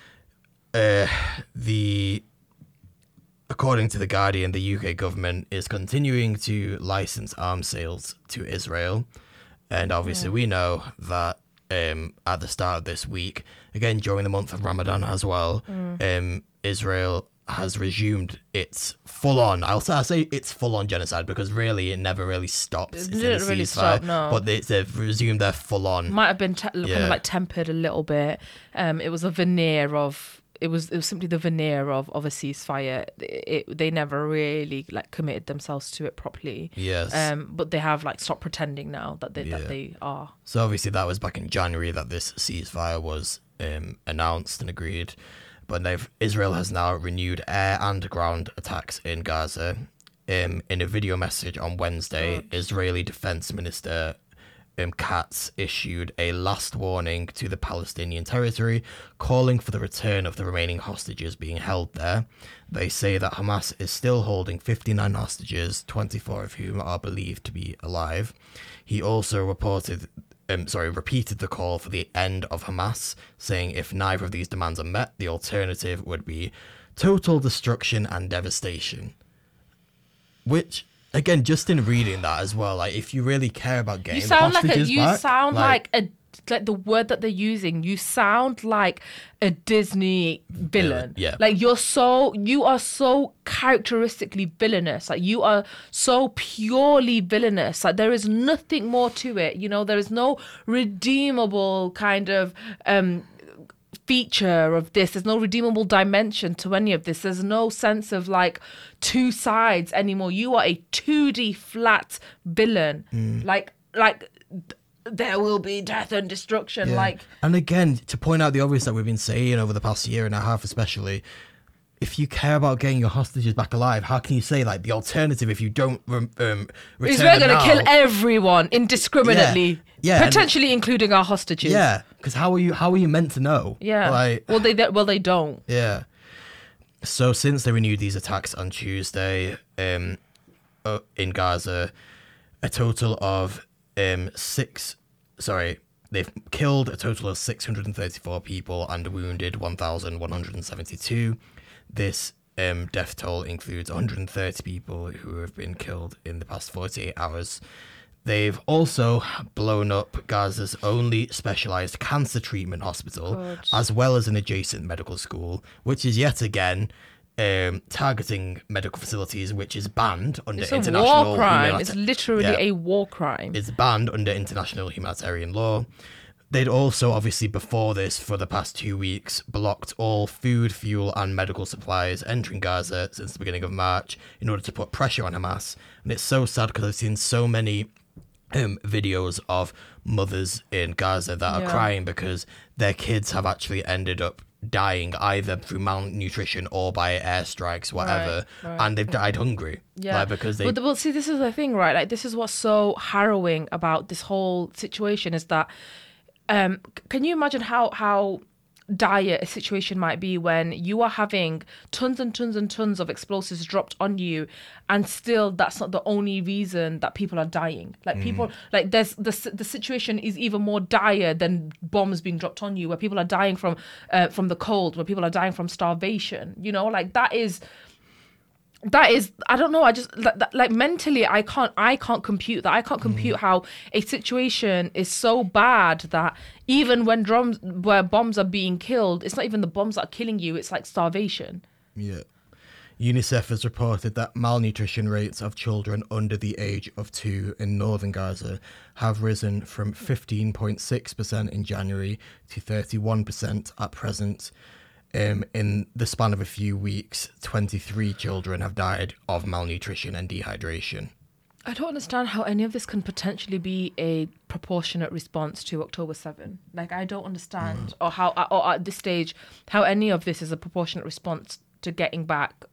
Uh, the according to the Guardian, the U K government is continuing to license arms sales to Israel, and obviously we know that um, at the start of this week, again during the month of Ramadan as well, um, Israel has resumed its full-on. I'll say, I'll say it's full-on genocide because really it never really stops. It It's didn't in a really ceasefire, stop, no. But they, they've resumed their full-on. Might have been te- kind Yeah. of like tempered a little bit. Um, it was a veneer of. It was it was simply the veneer of, of a ceasefire. It, it, they never really like committed themselves to it properly. Yes. Um, but they have like stopped pretending now that they Yeah. that they are. So obviously that was back in January that this ceasefire was um, announced and agreed, but they've Israel has now renewed air and ground attacks in Gaza. Um, in a video message on Wednesday, God. Israeli Defense Minister um, Katz issued a last warning to the Palestinian territory, calling for the return of the remaining hostages being held there. They say that Hamas is still holding fifty-nine hostages, twenty-four of whom are believed to be alive. He also reported, um, sorry, repeated the call for the end of Hamas, saying if neither of these demands are met, the alternative would be total destruction and devastation. Which, again, just in reading that as well, like if you really care about getting You sound the like a, hostages you back, sound like, a like the word that they're using. You sound like a Disney villain. yeah. Like you're so you are so characteristically villainous. Like you are so purely villainous. Like there is nothing more to it. You know, there is no redeemable kind of um feature of this. There's no redeemable dimension to any of this. There's no sense of like two sides anymore. You are a two D flat villain. Mm. Like like th- there will be death and destruction. Yeah. Like and again, to point out the obvious that we've been saying over the past year and a half, especially, if you care about getting your hostages back alive, how can you say like the alternative if you don't um, um, return Is we're them going to now? kill everyone indiscriminately, Yeah, yeah, potentially and, including our hostages. Yeah, because how are you how are you meant to know? Yeah. Like, well, they well they don't. yeah. So since they renewed these attacks on Tuesday, um, uh, in Gaza, a total of um six. Sorry, they've killed a total of six hundred thirty-four people and wounded one thousand one hundred seventy-two. This um, death toll includes one hundred thirty people who have been killed in the past forty-eight hours. They've also blown up Gaza's only specialised cancer treatment hospital, God. as well as an adjacent medical school, which is yet again um, targeting medical facilities, which is banned under It's a international war crime. humanita- It's literally Yeah. a war crime. It's banned under international humanitarian law. They'd also, obviously, before this, for the past two weeks, blocked all food, fuel, and medical supplies entering Gaza since the beginning of March in order to put pressure on Hamas. And it's so sad because I've seen so many um, videos of mothers in Gaza that are Yeah. crying because their kids have actually ended up dying either through malnutrition or by airstrikes, whatever, Right, right. and they've died hungry. Yeah, like, because they. But, but see, this is the thing, right? Like, this is what's so harrowing about this whole situation is that, um, c- can you imagine how how dire a situation might be when you are having tons and tons and tons of explosives dropped on you, and still that's not the only reason that people are dying. Like people, like there's the s- the situation is even more dire than bombs being dropped on you, where people are dying from uh, from the cold, where people are dying from starvation. You know, like that is. That is, I don't know. I just like, that- like mentally, I can't, I can't compute that. I can't compute how a situation is so bad that even when drums, where bombs are being killed, it's not even the bombs that are killing you. It's like starvation. Yeah. UNICEF has reported that malnutrition rates of children under the age of two in northern Gaza have risen from fifteen point six percent in January to thirty-one percent at present. Um, in the span of a few weeks, twenty-three children have died of malnutrition and dehydration. I don't understand how any of this can potentially be a proportionate response to October seventh. Like, I don't understand, or how, or at this stage, how any of this is a proportionate response to getting back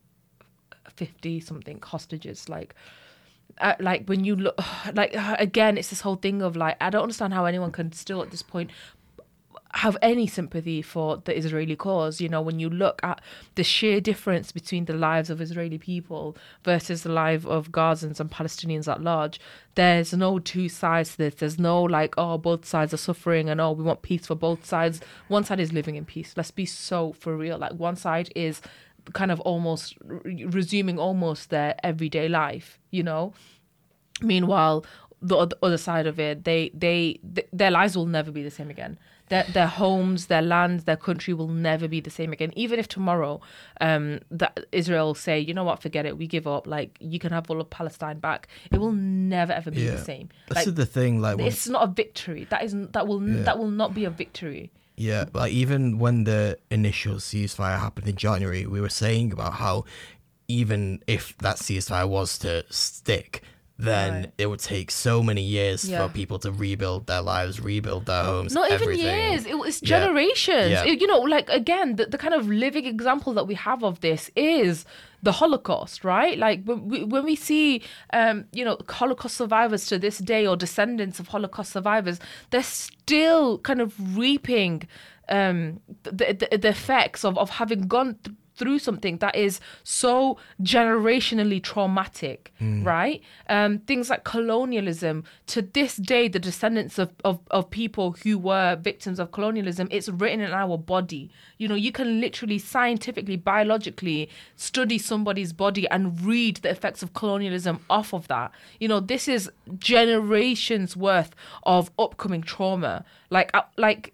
fifty something hostages. Like, uh, like when you look, like again, it's this whole thing of like, I don't understand how anyone can still at this point have any sympathy for the Israeli cause. You know, when you look at the sheer difference between the lives of Israeli people versus the life of Gazans and Palestinians at large, there's no two sides to this. There's no like, oh, both sides are suffering and oh, we want peace for both sides. One side is living in peace. Let's be so for real. Like, one side is kind of almost re- resuming almost their everyday life, you know? Meanwhile, the oth- other side of it, they, they, th- their lives will never be the same again. Their, their homes, their land, their country will never be the same again. Even if tomorrow, um, that Israel say, you know what, forget it, we give up. Like, you can have all of Palestine back. It will never ever be Yeah. the same. This Like, is the thing, like, when, it's not a victory. That is that will Yeah. that will not be a victory. yeah, like even when the initial ceasefire happened in January, we were saying about how even if that ceasefire was to stick, then Right. it would take so many years Yeah. for people to rebuild their lives, rebuild their homes, Not even everything. years. It was Yeah. generations. Yeah. It- you know, like again, the, the kind of living example that we have of this is the Holocaust, right? Like when we, when we see, um, you know, Holocaust survivors to this day or descendants of Holocaust survivors, they're still kind of reaping um, the, the, the effects of, of having gone th- through something that is so generationally traumatic, right? Um, things like colonialism. To this day, the descendants of, of, of people who were victims of colonialism, it's written in our body. You know, you can literally scientifically, biologically study somebody's body and read the effects of colonialism off of that. You know, this is generations worth of upcoming trauma. Like, uh, like,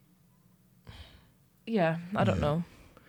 yeah, I don't know.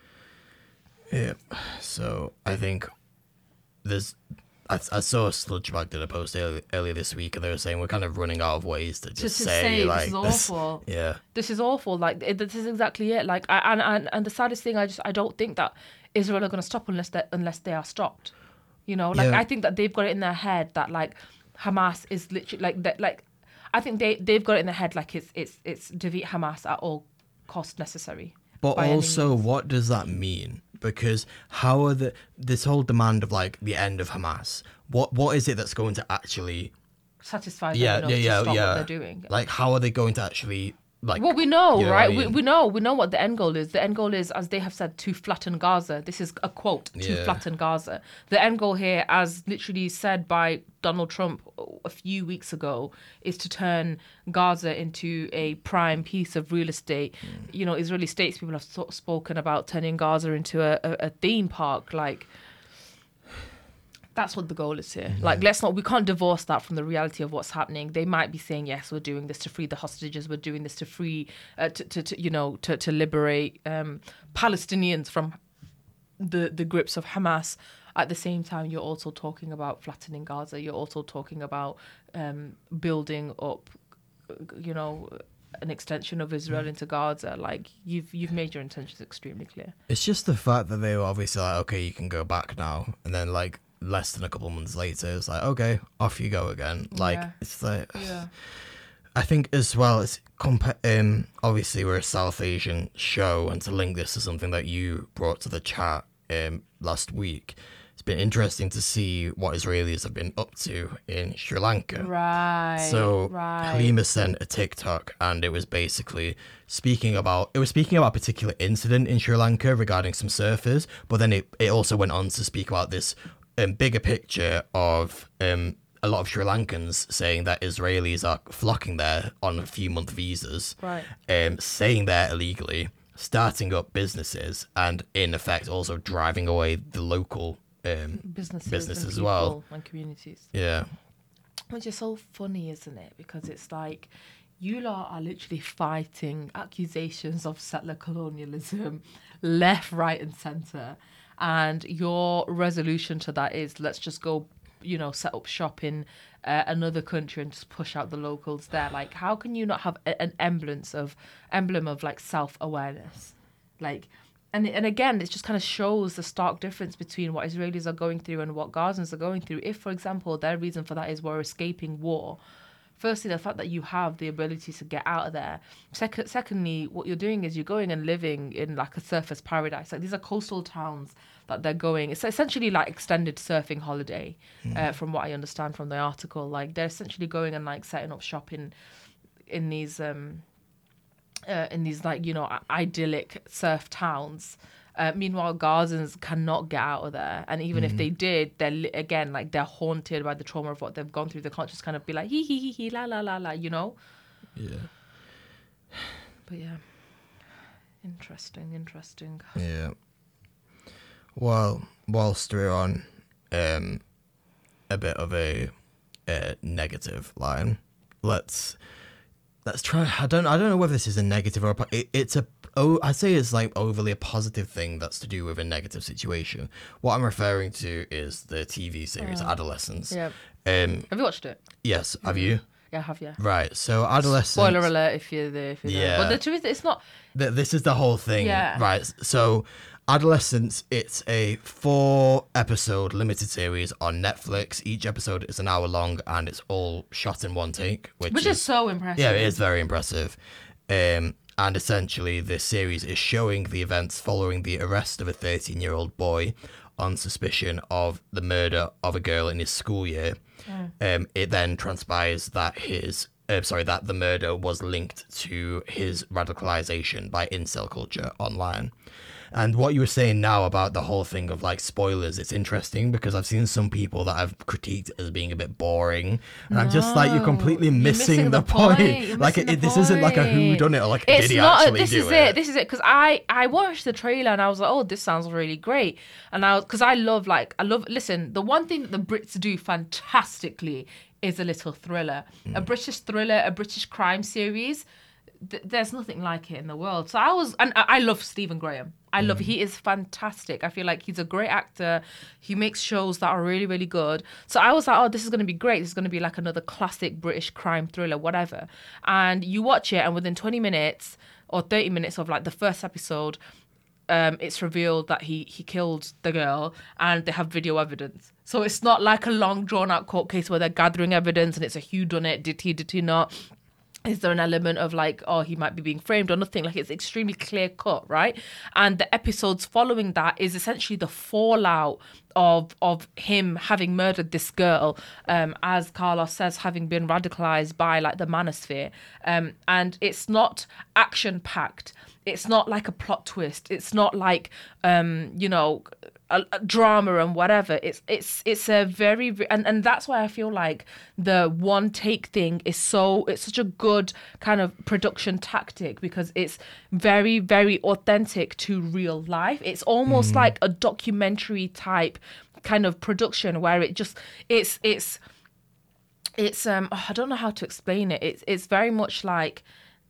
Yeah. So I think there's. I, I saw Sludgebag did a post early, earlier this week, and they were saying we're kind of running out of ways to just to say, say, this like is awful. Yeah. This is awful. Like, it, this is exactly it. Like, I, and, and and the saddest thing, I just I don't think that Israel are going to stop unless they unless they are stopped. You know, like Yeah. I think that they've got it in their head that like Hamas is literally like that. Like, I think they they've got it in their head like it's it's it's defeat Hamas at all cost necessary. But by any also, means. what does that mean? because how are the this whole demand of like the end of Hamas? What what is it that's going to actually satisfy them yeah enough yeah yeah to stop yeah what they're doing? like how are they going to actually like? Well, we know, you know right? what I We, mean? we know, we know what the end goal is. The end goal is, as they have said, to flatten Gaza. This is a quote: to Yeah. flatten Gaza. The end goal here, as literally said by Donald Trump a few weeks ago, is to turn Gaza into a prime piece of real estate. Mm. You know, Israeli statespeople have so- spoken about turning Gaza into a, a, a theme park, like. That's what the goal is here. Like, let's not, we can't divorce that from the reality of what's happening. They might be saying, yes, we're doing this to free the hostages. We're doing this to free, uh, to, to, to, you know, to, to liberate um, Palestinians from the, the grips of Hamas. At the same time, you're also talking about flattening Gaza. You're also talking about um, building up, you know, an extension of Israel into Gaza. Like, you've you've made your intentions extremely clear. It's just the fact that they were obviously like, okay, you can go back now, and then like less than a couple of months later, it's like, okay, off you go again. Like, Yeah. it's like, Yeah. I think as well, it's compa- um, obviously we're a South Asian show, and to link this to something that you brought to the chat um, last week, it's been interesting to see what Israelis have been up to in Sri Lanka. Right. So right. Halima sent a TikTok, and it was basically speaking about it was speaking about a particular incident in Sri Lanka regarding some surfers, but then it, it also went on to speak about this um, bigger picture of um, a lot of Sri Lankans saying that Israelis are flocking there on a few month visas, Right. um, staying there illegally, starting up businesses, and in effect also driving away the local um, businesses, business and as well. people and communities. Yeah. Which is so funny, isn't it? Because it's like you lot are literally fighting accusations of settler colonialism left, right, and centre. And your resolution to that is let's just go, you know, set up shop in uh, another country and just push out the locals there. Like, how can you not have a, an emblem of emblem of like self-awareness? Like, and and again, it just kind of shows the stark difference between what Israelis are going through and what Gazans are going through. If, for example, their reason for that is we're escaping war, firstly, the fact that you have the ability to get out of there. Second, secondly, what you're doing is you're going and living in like a surfer's paradise. Like, these are coastal towns that they're going. It's essentially like extended surfing holiday, mm. uh, from what I understand from the article. Like, they're essentially going and like setting up shop in, in these um, uh, in these like, you know, idyllic surf towns. Uh, meanwhile, Gazans cannot get out of there, and even mm-hmm. if they did, they're li- again like they're haunted by the trauma of what they've gone through. They can't just kind of be like hee hee hee hee la la la la, you know. Yeah. But yeah, interesting, interesting. Yeah. Well, whilst we're on um, a bit of a, a negative line, let's let's try. I don't I don't know whether this is a negative or a, it, it's a. Oh, I'd say it's like overly a positive thing that's to do with a negative situation. What I'm referring to is the T V series uh, Adolescence. Yeah. Um, have you watched it? Yes. Have mm-hmm. you? Yeah, I have, yeah. Right. So Adolescence. Spoiler alert if you're there. If you're yeah. there. But the truth, it's not. The, this is the whole thing. Yeah. Right. So Adolescence, it's a four episode limited series on Netflix. Each episode is an hour long, and it's all shot in one take. Which, which is, is so impressive. Yeah, it is very impressive. Um, And essentially, this series is showing the events following the arrest of a thirteen-year-old boy on suspicion of the murder of a girl in his school year. Mm. Um, it then transpires that his, uh, sorry, that the murder was linked to his radicalization by incel culture online. And what you were saying now about the whole thing of like spoilers, it's interesting because I've seen some people that I've critiqued as being a bit boring, and no, I'm just like, you're completely missing, you're missing the, the point. point. Like it, this point. Isn't like a whodunit or like it's did he not, actually this do is it? it? This is it because I I watched the trailer and I was like, oh, this sounds really great, and I because I love like I love listen. The one thing that the Brits do fantastically is a little thriller, mm. a British thriller, a British crime series. Th- there's nothing like it in the world. So I was, and I, I love Stephen Graham. I love, mm. he is fantastic. I feel like he's a great actor. He makes shows that are really, really good. So I was like, oh, this is going to be great. This is going to be like another classic British crime thriller, whatever. And you watch it, and within twenty minutes or thirty minutes of like the first episode, um, it's revealed that he, he killed the girl, and they have video evidence. So it's not like a long drawn out court case where they're gathering evidence and it's a whodunit. Did he, did he not? is there an element of like, oh, he might be being framed or nothing? Like, it's extremely clear cut, right? And the episodes following that is essentially the fallout of of him having murdered this girl, um, as Carlos says, having been radicalized by like the manosphere. Um, and it's not action packed. It's not like a plot twist. It's not like, um, you know, a, a drama and whatever. It's it's it's a very and, and that's why I feel like the one take thing is so it's such a good kind of production tactic, because it's very very authentic to real life. It's almost mm. like a documentary type kind of production where it just it's it's it's um oh, I don't know how to explain it. It's it's very much like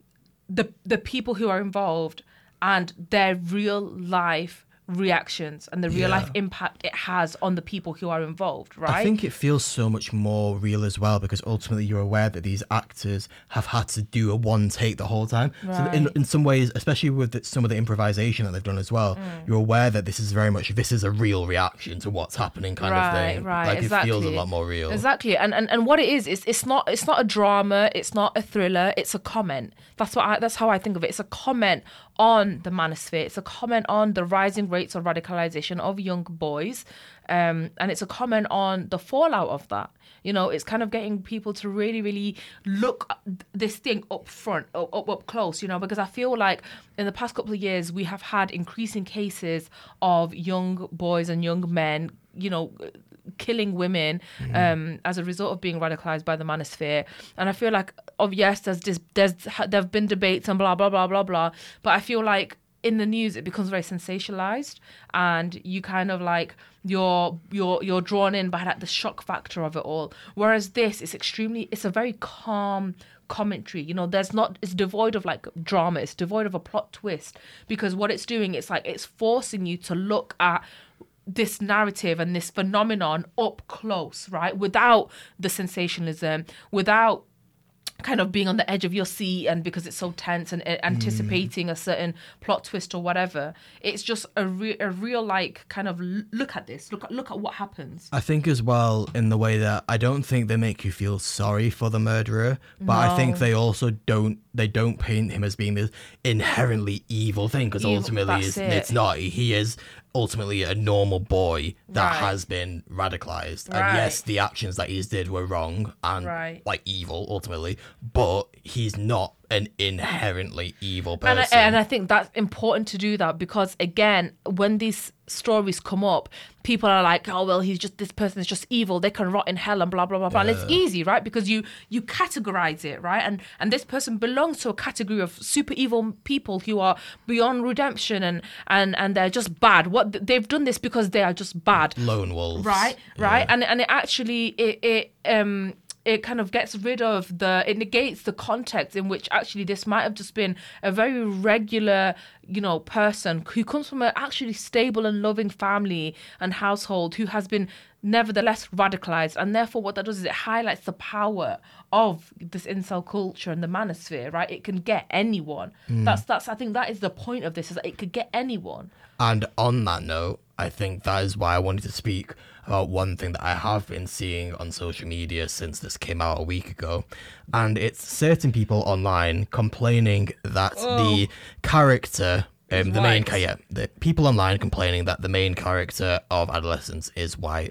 the the people who are involved and their real life reactions and the real yeah. life impact it has on the people who are involved, right? I think it feels so much more real as well, because ultimately you're aware that these actors have had to do a one take the whole time. Right. So in, in some ways, especially with the, some of the improvisation that they've done as well, mm. you're aware that this is very much, this is a real reaction to what's happening kind right, of thing. Right, like exactly. It feels a lot more real. Exactly. And and, and what it is, is it's not it's not a drama, it's not a thriller, it's a comment. That's what I, that's how I think of it. It's a comment on the manosphere. It's a comment on the rising rates of radicalization of young boys. Um, and it's a comment on the fallout of that. You know, it's kind of getting people to really, really look this thing up front, up, up, up close, you know, because I feel like in the past couple of years, we have had increasing cases of young boys and young men, you know, killing women mm. um, as a result of being radicalized by the manosphere. And I feel like, oh yes, there's this, there's there have been debates and blah blah blah blah blah, but I feel like in the news it becomes very sensationalized, and you kind of like you're you're you're drawn in by like the shock factor of it all. Whereas this is extremely, it's a very calm commentary. You know, there's not, it's devoid of like drama, it's devoid of a plot twist, because what it's doing, it's like it's forcing you to look at this narrative and this phenomenon up close, right? Without the sensationalism, without kind of being on the edge of your seat, and because it's so tense and uh, anticipating mm. a certain plot twist or whatever. It's just a, re- a real like kind of l- look at this, look at, look at what happens. I think as well in the way that I don't think they make you feel sorry for the murderer, but no. I think they also don't they don't paint him as being this inherently evil thing, because ultimately it's, it. it's not. He is ultimately a normal boy that right. has been radicalized, right. and yes, the actions that he did were wrong and right. like evil ultimately, but he's not an inherently evil person. And I, and I think that's important to do that, because again, when these stories come up, people are like, oh well, he's just, this person is just evil, they can rot in hell and blah blah blah blah. Yeah. And it's easy, right? Because you you categorize it, right? And and this person belongs to a category of super evil people who are beyond redemption, and and and they're just bad. What they've done this because they are just bad. Lone wolves. Right, right. Yeah. And and it actually it it um it kind of gets rid of the, it negates the context in which actually this might have just been a very regular, you know, person who comes from an actually stable and loving family and household, who has been nevertheless radicalized. And therefore what that does is it highlights the power of this incel culture and the manosphere, right? It can get anyone. Mm. That's, that's, I think that is the point of this, is that it could get anyone. And on that note, I think that is why I wanted to speak about one thing that I have been seeing on social media since this came out a week ago. And it's certain people online complaining that oh. the character, um, the main, yeah, the people online complaining that the main character of Adolescence is white.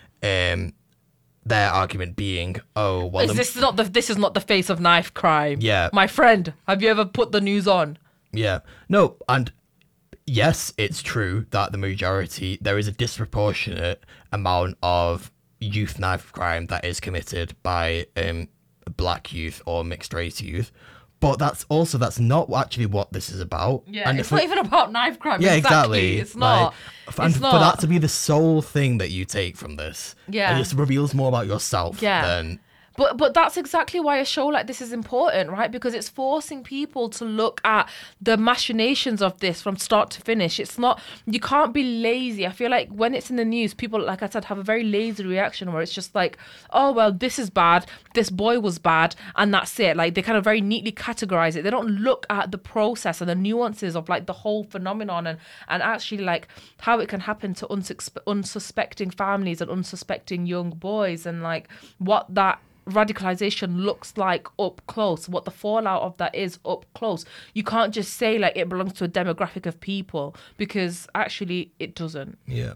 Um, their argument being, oh, well, is the, this not the this is not the face of knife crime? Yeah, my friend, have you ever put the news on? Yeah, no, and. Yes, it's true that the majority, there is a disproportionate amount of youth knife crime that is committed by um, black youth or mixed race youth. But that's also, that's not actually what this is about. Yeah, and it's not even about knife crime. Yeah, exactly. exactly. It's not. Like, and it's for not. that to be the sole thing that you take from this, yeah. it just reveals more about yourself yeah. than... But but that's exactly why a show like this is important, right? Because it's forcing people to look at the machinations of this from start to finish. It's not, you can't be lazy. I feel like when it's in the news, people, like I said, have a very lazy reaction where it's just like, oh, well, this is bad, this boy was bad, and that's it. Like, they kind of very neatly categorize it. They don't look at the process and the nuances of like the whole phenomenon, and, and actually like how it can happen to unsus- unsuspecting families and unsuspecting young boys, and like what that radicalization looks like up close, what the fallout of that is up close. You can't just say like it belongs to a demographic of people, because actually it doesn't. Yeah.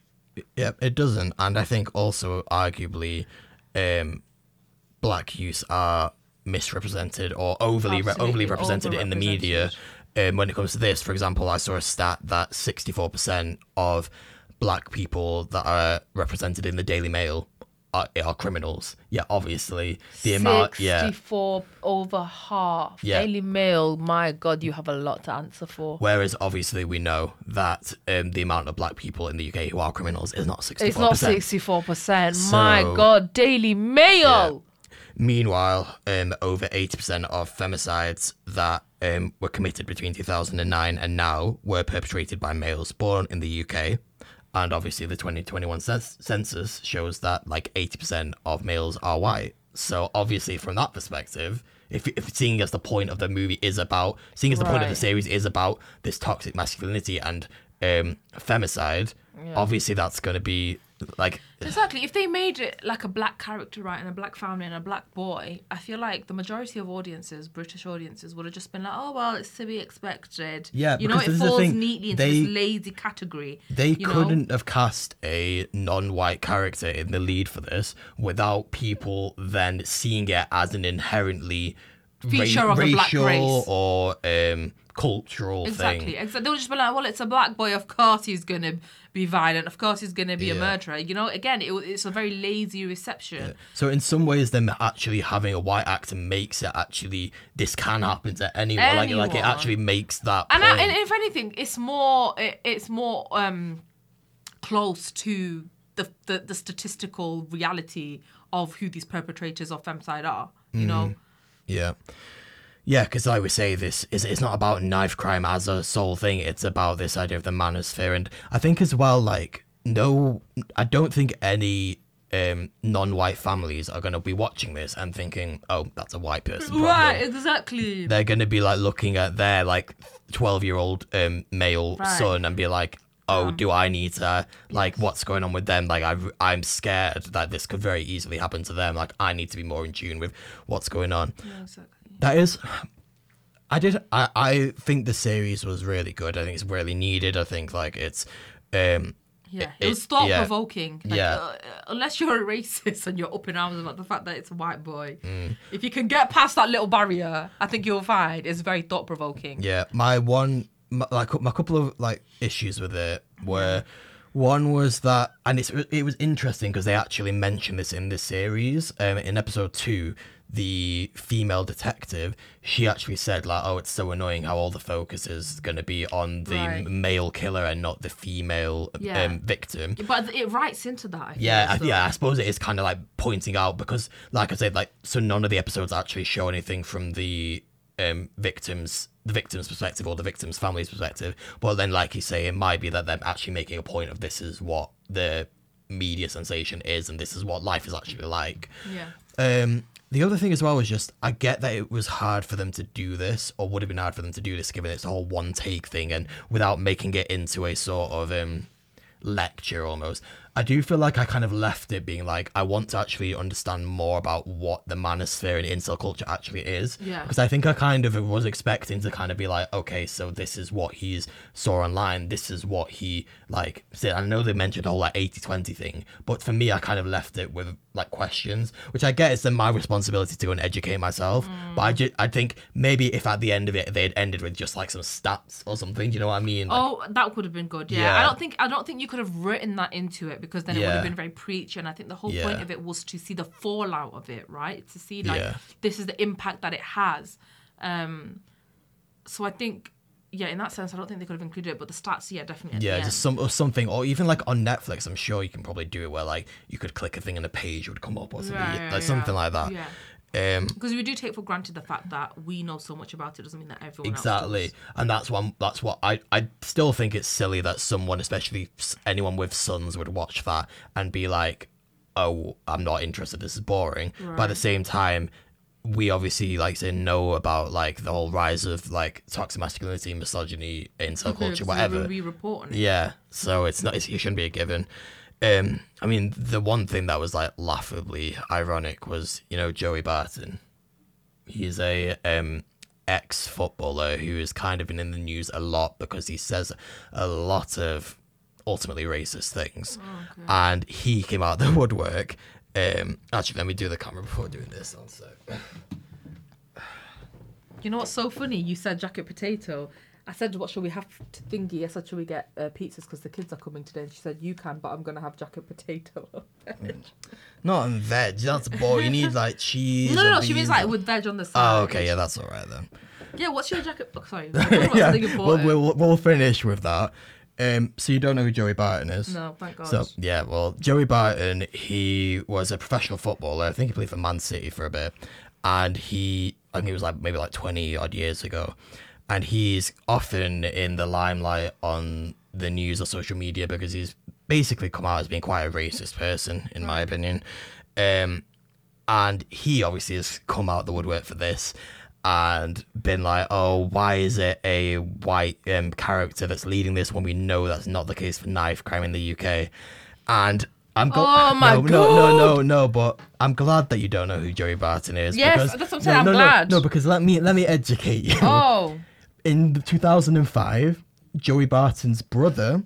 Yeah, it doesn't. And I think also arguably um, black youths are misrepresented or overly re- overly represented in the media. Um, when it comes to this, for example, I saw a stat that sixty-four percent of black people that are represented in the Daily Mail are, are criminals. Yeah, obviously the amount. Yeah, sixty-four over half. Yeah. Daily Mail. My God, you have a lot to answer for. Whereas obviously we know that um, the amount of black people in the U K who are criminals is not sixty-four percent. It's not sixty-four percent. So, My God, Daily Mail. Yeah. Meanwhile, um, over eighty percent of femicides that um, were committed between two thousand nine and now were perpetrated by males born in the U K. And obviously the twenty twenty-one cens- census shows that like eighty percent of males are white. So obviously from that perspective, if, if seeing as the point of the movie is about, seeing as the point of the Right. series is about this toxic masculinity and um, femicide, Yeah. obviously that's going to be like... Exactly. If they made it like a black character, right, and a black family and a black boy, I feel like the majority of audiences, British audiences, would have just been like, oh, well, it's to be expected. Yeah, you know, because it this is the falls thing, neatly into they- this lazy category. They you know? couldn't have cast a non-white character in the lead for this without people then seeing it as an inherently Feature ra- of a black racial race. or um, cultural Exactly. thing. Exactly. They would just be like, well, it's a black boy. Of course he's going to be violent. Of course he's going to be a Yeah. murderer. You know, again, it, it's a very lazy reception. So in some ways, them actually having a white actor makes it actually this can happen to anyone. Like, like it Anyone. actually makes that. And, I, point. and if anything, it's more it, it's more um, close to the, the the statistical reality of who these perpetrators of femicide are. You know, Yeah. Yeah, because like we say, this is it's not about knife crime as a sole thing. It's about this idea of the manosphere. And I think as well, like, no, I don't think any um, non-white families are going to be watching this and thinking, oh, that's a white person problem. right? Exactly. They're going to be like looking at their like twelve-year-old um, male Right. son and be like, oh, Yeah. do I need to, like, what's going on with them? Like, I, I'm scared that this could very easily happen to them. Like, I need to be more in tune with what's going on. Yeah, exactly. That is, I did. I, I think the series was really good. I think it's really needed. I think like it's, um, Yeah, it- it, was it- thought yeah. provoking. Like, Yeah. uh, unless you're a racist and you're up in arms about the fact that it's a white boy, Mm. if you can get past that little barrier, I think you'll find it's very thought provoking. yeah. My one, my, like my couple of like issues with it were, one was that, and it's it was interesting because they actually mentioned this in this series. Um, in episode two, the female detective, she actually said like, oh, it's so annoying how all the focus is going to be on the Right. male killer and not the female Yeah. um, victim. But it writes into that. I feel, Yeah, I, so. yeah. I suppose it is kind of like pointing out because, like I said, like so none of the episodes actually show anything from the um, victims, the victim's perspective or the victim's family's perspective. But then, like you say, it might be that they're actually making a point of this is what the media sensation is, and this is what life is actually like. Yeah. Um, the other thing as well was just, I get that it was hard for them to do this, or would have been hard for them to do this, given it's a whole one take thing, and without making it into a sort of um, lecture almost. I do feel like I kind of left it being like, I want to actually understand more about what the manosphere and incel culture actually is. Yeah. Because I think I kind of was expecting to kind of be like, okay, so this is what he's saw online. This is what he like said. I know they mentioned the whole like eighty twenty thing, but for me, I kind of left it with like questions, which I get it's then my responsibility to go and educate myself. Mm. But I, ju- I think maybe if at the end of it, they'd ended with just like some stats or something, do you know what I mean? Like, Oh, that would have been good. Yeah. Yeah. I don't think I don't think you could have written that into it because then it would Yeah. have been very preachy. And I think the whole Yeah. point of it was to see the fallout of it, right? To see like Yeah. this is the impact that it has. Um, so I think, yeah, in that sense, I don't think they could have included it. But the stats, yeah, definitely. at Yeah, the just end. some or something, or even like on Netflix, I'm sure you can probably do it where like you could click a thing and a page would come up or something, Yeah, yeah, like yeah. something like that. Yeah. Um, Because we do take for granted the fact that we know so much about it doesn't mean that everyone exactly, else does. and that's one. That's what I. I still think it's silly that someone, especially s- anyone with sons, would watch that and be like, "Oh, I'm not interested. This is boring." But at the Right. same time, we obviously like to know about like the whole rise of like toxic masculinity, misogyny, incel culture, Because whatever. We report on it. Yeah, so it's not. It's, it shouldn't be a given. Um, I mean, the one thing that was like laughably ironic was, you know, Joey Barton. He's a um, ex-footballer who has kind of been in the news a lot because he says a lot of ultimately racist things. Oh, okay. And he came out of the woodwork. Um, actually, let me do the camera before doing this. One sec. You know what's so funny? You said jacket potato. I said, what shall we have to thingy? I said, shall we get uh, pizzas because the kids are coming today? And she said, you can, but I'm going to have jacket potato. Not on veg. That's boring. You need like cheese. No, no, no. She means like with veg on the side. Oh, okay. Yeah, that's all right then. Yeah, what's your jacket? Oh, sorry. Yeah, we'll, we'll, we'll finish with that. Um, so you don't know who Joey Barton is? No, thank God. So, yeah, well, Joey Barton, he was a professional footballer. I think he played for Man City for a bit. And he, I think it was like maybe like twenty odd years ago. And he's often in the limelight on the news or social media because he's basically come out as being quite a racist person, in my opinion. Um, and he obviously has come out the woodwork for this and been like, oh, why is it a white um, character that's leading this when we know that's not the case for knife crime in the U K? And I'm glad. Oh my no, God. No, no, no, no, but I'm glad that you don't know who Joey Barton is. Yes, because, that's what I'm saying. no, I'm no, glad. No, no, because let me let me educate you. Oh. In two thousand five, Joey Barton's brother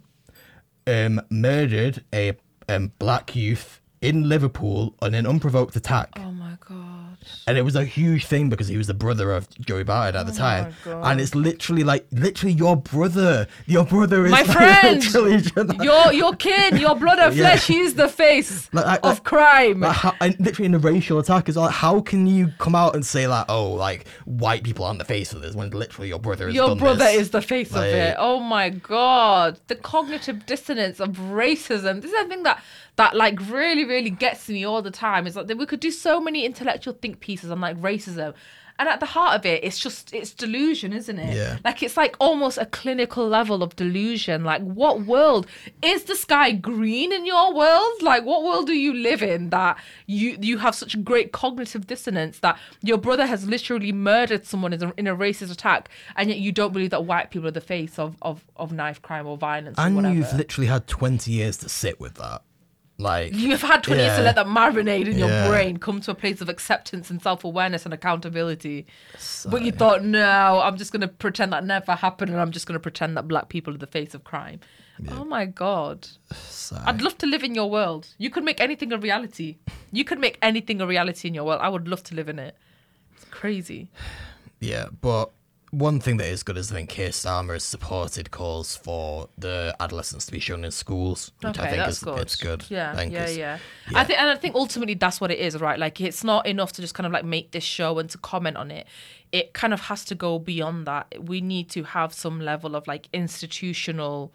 um, murdered a um, black youth in Liverpool on an unprovoked attack. Oh my God. And it was a huge thing because he was the brother of Joey Barton at the Oh time. my God. And it's literally like, literally your brother. Your brother is My like, friend. literally, Your your kin, your blood and Yeah. flesh, he's the face Like, I- of like- crime. Like how, and literally in a racial attack as well. How can you come out and say like, oh, like white people aren't the face of this when literally your brother has Your done brother this? is the face Like- of it. Oh my God. The cognitive dissonance of racism. This is the thing that, that like really, really gets me all the time. Is like that we could do so many intellectual think pieces on like racism. And at the heart of it, it's just, it's delusion, isn't it? Yeah. Like, it's like almost a clinical level of delusion. Like, what world? Is the sky green in your world? Like, what world do you live in that you you have such great cognitive dissonance that your brother has literally murdered someone in a, in a racist attack, and yet you don't believe that white people are the face of, of, of knife crime or violence or And whatever? you've literally had twenty years to sit with that. Like You've had twenty years to yeah. let that marinate in your Yeah. brain, come to a place of acceptance and self-awareness and accountability. But you thought, no, I'm just going to pretend that never happened and I'm just going to pretend that black people are the face of crime. Oh my God. Sigh. I'd love to live in your world. You could make anything a reality. You could make anything a reality in your world. I would love to live in it. It's crazy. Yeah, but one thing that is good is I think Keir Starmer has supported calls for the adolescents to be shown in schools, which Okay, I think that's is good. it's good. Yeah, I think yeah, it's- yeah, yeah. I think, and I think ultimately that's what it is, right? Like, it's not enough to just kind of like make this show and to comment on it. It kind of has to go beyond that. We need to have some level of like institutional,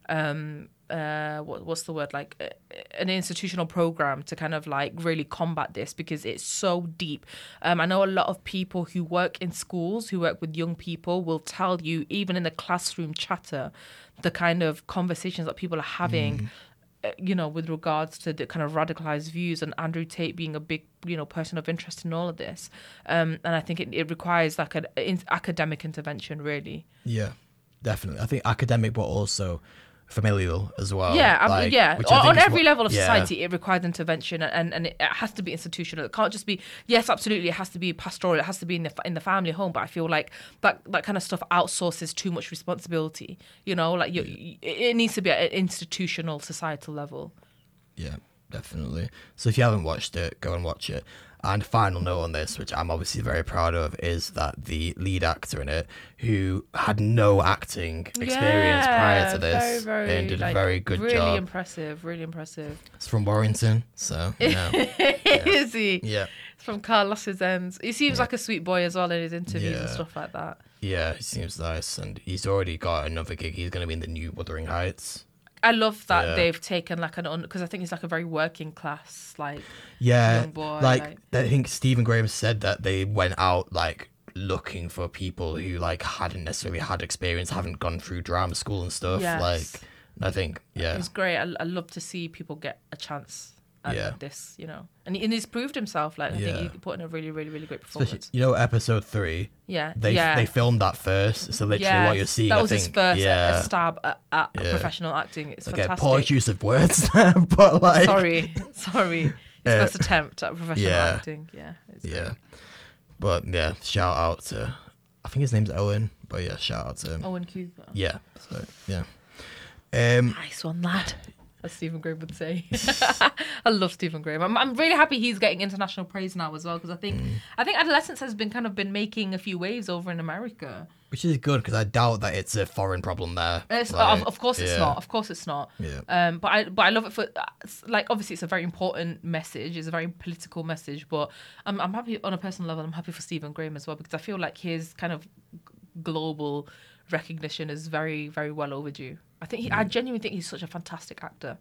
um, uh, what, what's the word? Like uh, an institutional program to kind of like really combat this because it's so deep. Um, I know a lot of people who work in schools, who work with young people, will tell you, even in the classroom chatter, the kind of conversations that people are having. Mm. uh, You know, with regards to the kind of radicalized views, and Andrew Tate being a big, you know, person of interest in all of this, um, and I think it, it requires like an in, academic intervention, really. Yeah, definitely. I think academic, but also familial as well. Yeah, um, like, yeah. which I On, think on is every what- level of yeah. society, it requires intervention, and, and it has to be institutional. It can't just be, yes, absolutely, it has to be pastoral. It has to be in the in the family home. But I feel like that that kind of stuff outsources too much responsibility. You know, like you, you- it needs to be at an institutional, societal level. Yeah, definitely. So if you haven't watched it, go and watch it. And final note on this, which I'm obviously very proud of, is that the lead actor in it, who had no acting experience prior to this, very, very, and did a like, very good really job. impressive, really impressive. It's from Warrington, so you know. Is he? yeah, It's from Carlos's ends. He seems Yeah. like a sweet boy as well in his interviews and Yeah. stuff like that. yeah, he seems nice, and he's already got another gig. He's going to be in the new Wuthering Heights. I love that Yeah. they've taken like an, because I think he's like a very working class, like, Yeah, young boy, like, like- I think Stephen Graham said that they went out like looking for people who like hadn't necessarily had experience, haven't gone through drama school and stuff. Yes. Like, I think yeah, It's great. I, I love to see people get a chance at, Yeah. at this, you know. And, he, and he's proved himself. Like I Yeah. think he put in a really, really, really great Especially, performance. you know, episode three. Yeah, They yeah. they filmed that first, so literally Yes, what you're seeing. that I was think, his first yeah, uh, stab at, at Yeah. professional acting. It's okay, fantastic. poor use of words, but like, Sorry, sorry. His Uh, first attempt at professional yeah. acting. Yeah. It's yeah. great. But yeah, shout out to, I think his name's Owen, but yeah, shout out to him. Owen Cooper. Yeah, so yeah. Um, Nice one, lad. As Stephen Graham would say. I love Stephen Graham. I'm, I'm really happy he's getting international praise now as well, because I think Mm. I think Adolescence has been kind of been making a few waves over in America. which is good because I doubt that it's a foreign problem there. It's, Like, of, of course it's yeah, not. Of course it's not. Yeah. Um, but I but I love it for like obviously it's a very important message. It's a very political message. But I'm I'm happy on a personal level. I'm happy for Stephen Graham as well, because I feel like his kind of global recognition is very very well overdue. I think he, I genuinely think he's such a fantastic actor.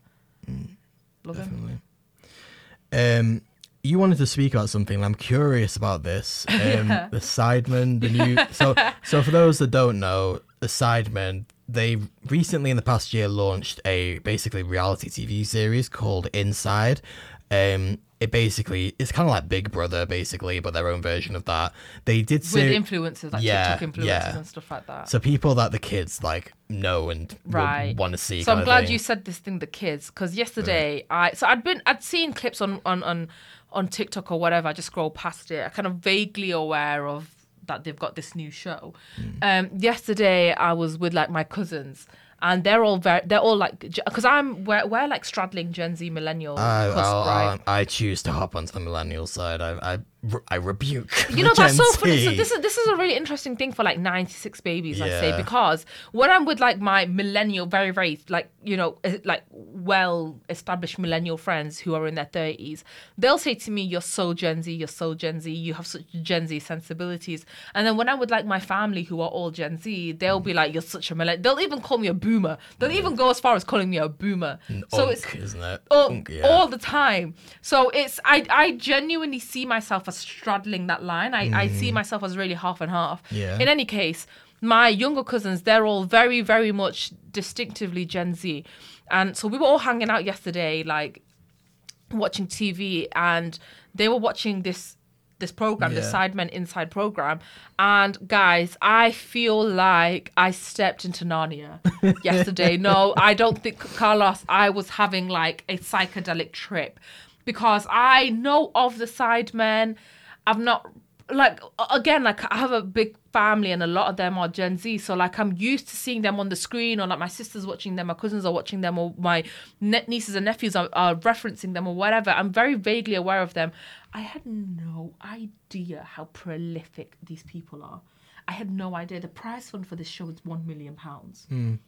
Love him. Definitely. Um, you wanted to speak about something. And I'm curious about this. Um, Yeah. The Sidemen, the new. So, so for those that don't know, the Sidemen, they recently in the past year launched a basically reality T V series called Inside. Um, it basically it's kind of like Big Brother, basically, but their own version of that. They did With say influencers, like Yeah, TikTok influencers yeah. and stuff like that. so people that the kids like know and Right. want to see. So kind I'm of glad thing. you said this thing, the kids, because yesterday I so I'd been I'd seen clips on on on on TikTok or whatever. I just scrolled past it. I kind of vaguely aware of that they've got this new show. Hmm. Um, yesterday I was with like my cousins. And they're all very, they're all like, because I'm, we're, we're like straddling Gen Z millennial I, cusp, I'll- right? I'll- I choose to hop onto the millennial side. I I, I rebuke. You know, the that's Gen so funny. Z. So this is this is a really interesting thing for like ninety-six babies, I say, Yeah. because when I'm with like my millennial, very very like you know eh, like well established millennial friends who are in their thirties, they'll say to me, "You're so Gen Z. You're so Gen Z. You have such Gen Z sensibilities." And then when I'm with like my family who are all Gen Z, they'll be like, "You're such a millennial." They'll even call me a boomer. They'll even go as far as calling me a boomer. So Unk, it's isn't it? all, Unk, yeah. all the time. So it's I I genuinely see myself as straddling that line. I, I see myself as really half and half. Yeah. In any case, my younger cousins, they're all very, very much distinctively Gen Z. And so we were all hanging out yesterday, like watching T V, and they were watching this this program, the Yeah. Sidemen Inside program. And guys, I feel like I stepped into Narnia yesterday. No, I don't think, Carlos, I was having like a psychedelic trip, because I know of the Sidemen. I've not, like, again, like I have a big family and a lot of them are Gen Z. So like I'm used to seeing them on the screen, or like my sister's watching them, my cousins are watching them, or my ne- nieces and nephews are, are referencing them or whatever. I'm very vaguely aware of them. I had no idea how prolific these people are. I had no idea. The prize fund for this show is one million pounds.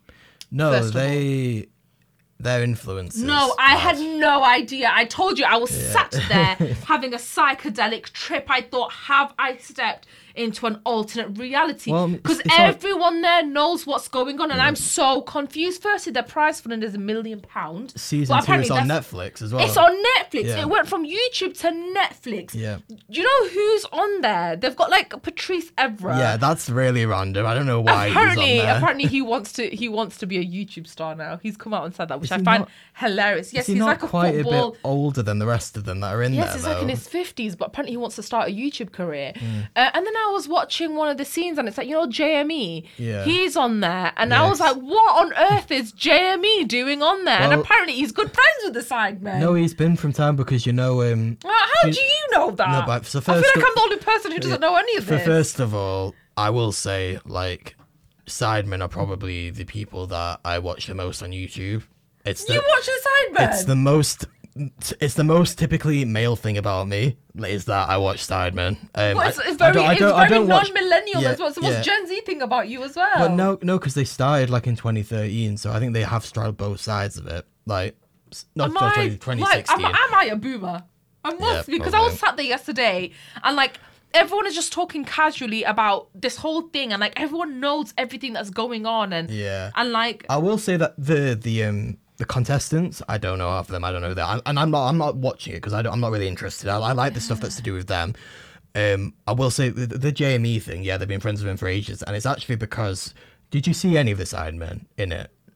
No, First of all. they, their influences. No, I like- had no idea. I told you I was sat there having a psychedelic trip. I thought, have I stepped into an alternate reality? Well, Because it's- it's like- everyone there knows what's going on, and I'm so confused. Firstly, the prize fund is a million pounds. Season Well, two apparently is on that's- Netflix as well. It's on Netflix. Yeah. It went from YouTube to Netflix. Yeah. Do you know who's on there? They've got like Patrice Evra. Yeah, that's really random. I don't know why Apparently, he's on there. apparently he wants to he wants to be a YouTube star now. He's come out and said that, which Is I he find not- hilarious. Yes, Is he he's not like a quite football. a bit older than the rest of them that are in Yes, there, he's though? like in his fifties, but apparently he wants to start a YouTube career. Hmm. Uh, and then I was watching one of the scenes, and it's like, you know, J M E. Yeah. He's on there, and I was Yes. like, what on earth is J M E doing on there? and Well- apparently he's good friends with the Sidemen. No, he's been from time because you know um. Uh, how do do you- you know that? No, but so I feel first like of- I'm the only person who doesn't know any of For this. first of all, I will say like, Sidemen are probably the people that I watch the most on YouTube. It's the You watch the Sidemen? it's the most it's the most typically male thing about me is that I watch Sidemen. Um, Well, it's, I- it's I very, don't- I it's don't- I very don't watch- non-millennial. Yeah, That's what's the most yeah. Gen Z thing about you as well. But no, no, because they started like in twenty thirteen, so I think they have straddled both sides of it. Like, s- not Am I, twenty like, sixteen. am, am I a boomer? I must Yeah, because I was probably. sat there yesterday and like everyone is just talking casually about this whole thing, and like everyone knows everything that's going on, and Yeah. and like I will say that the the um the contestants, I don't know half of them. I don't know that, and I'm not I'm not watching it because I don't, I'm not really interested. I, I like the stuff that's to do with them. Um, I will say the, the J M E thing. Yeah, they've been friends with him for ages, and it's actually because did you see any of the Sidemen in it?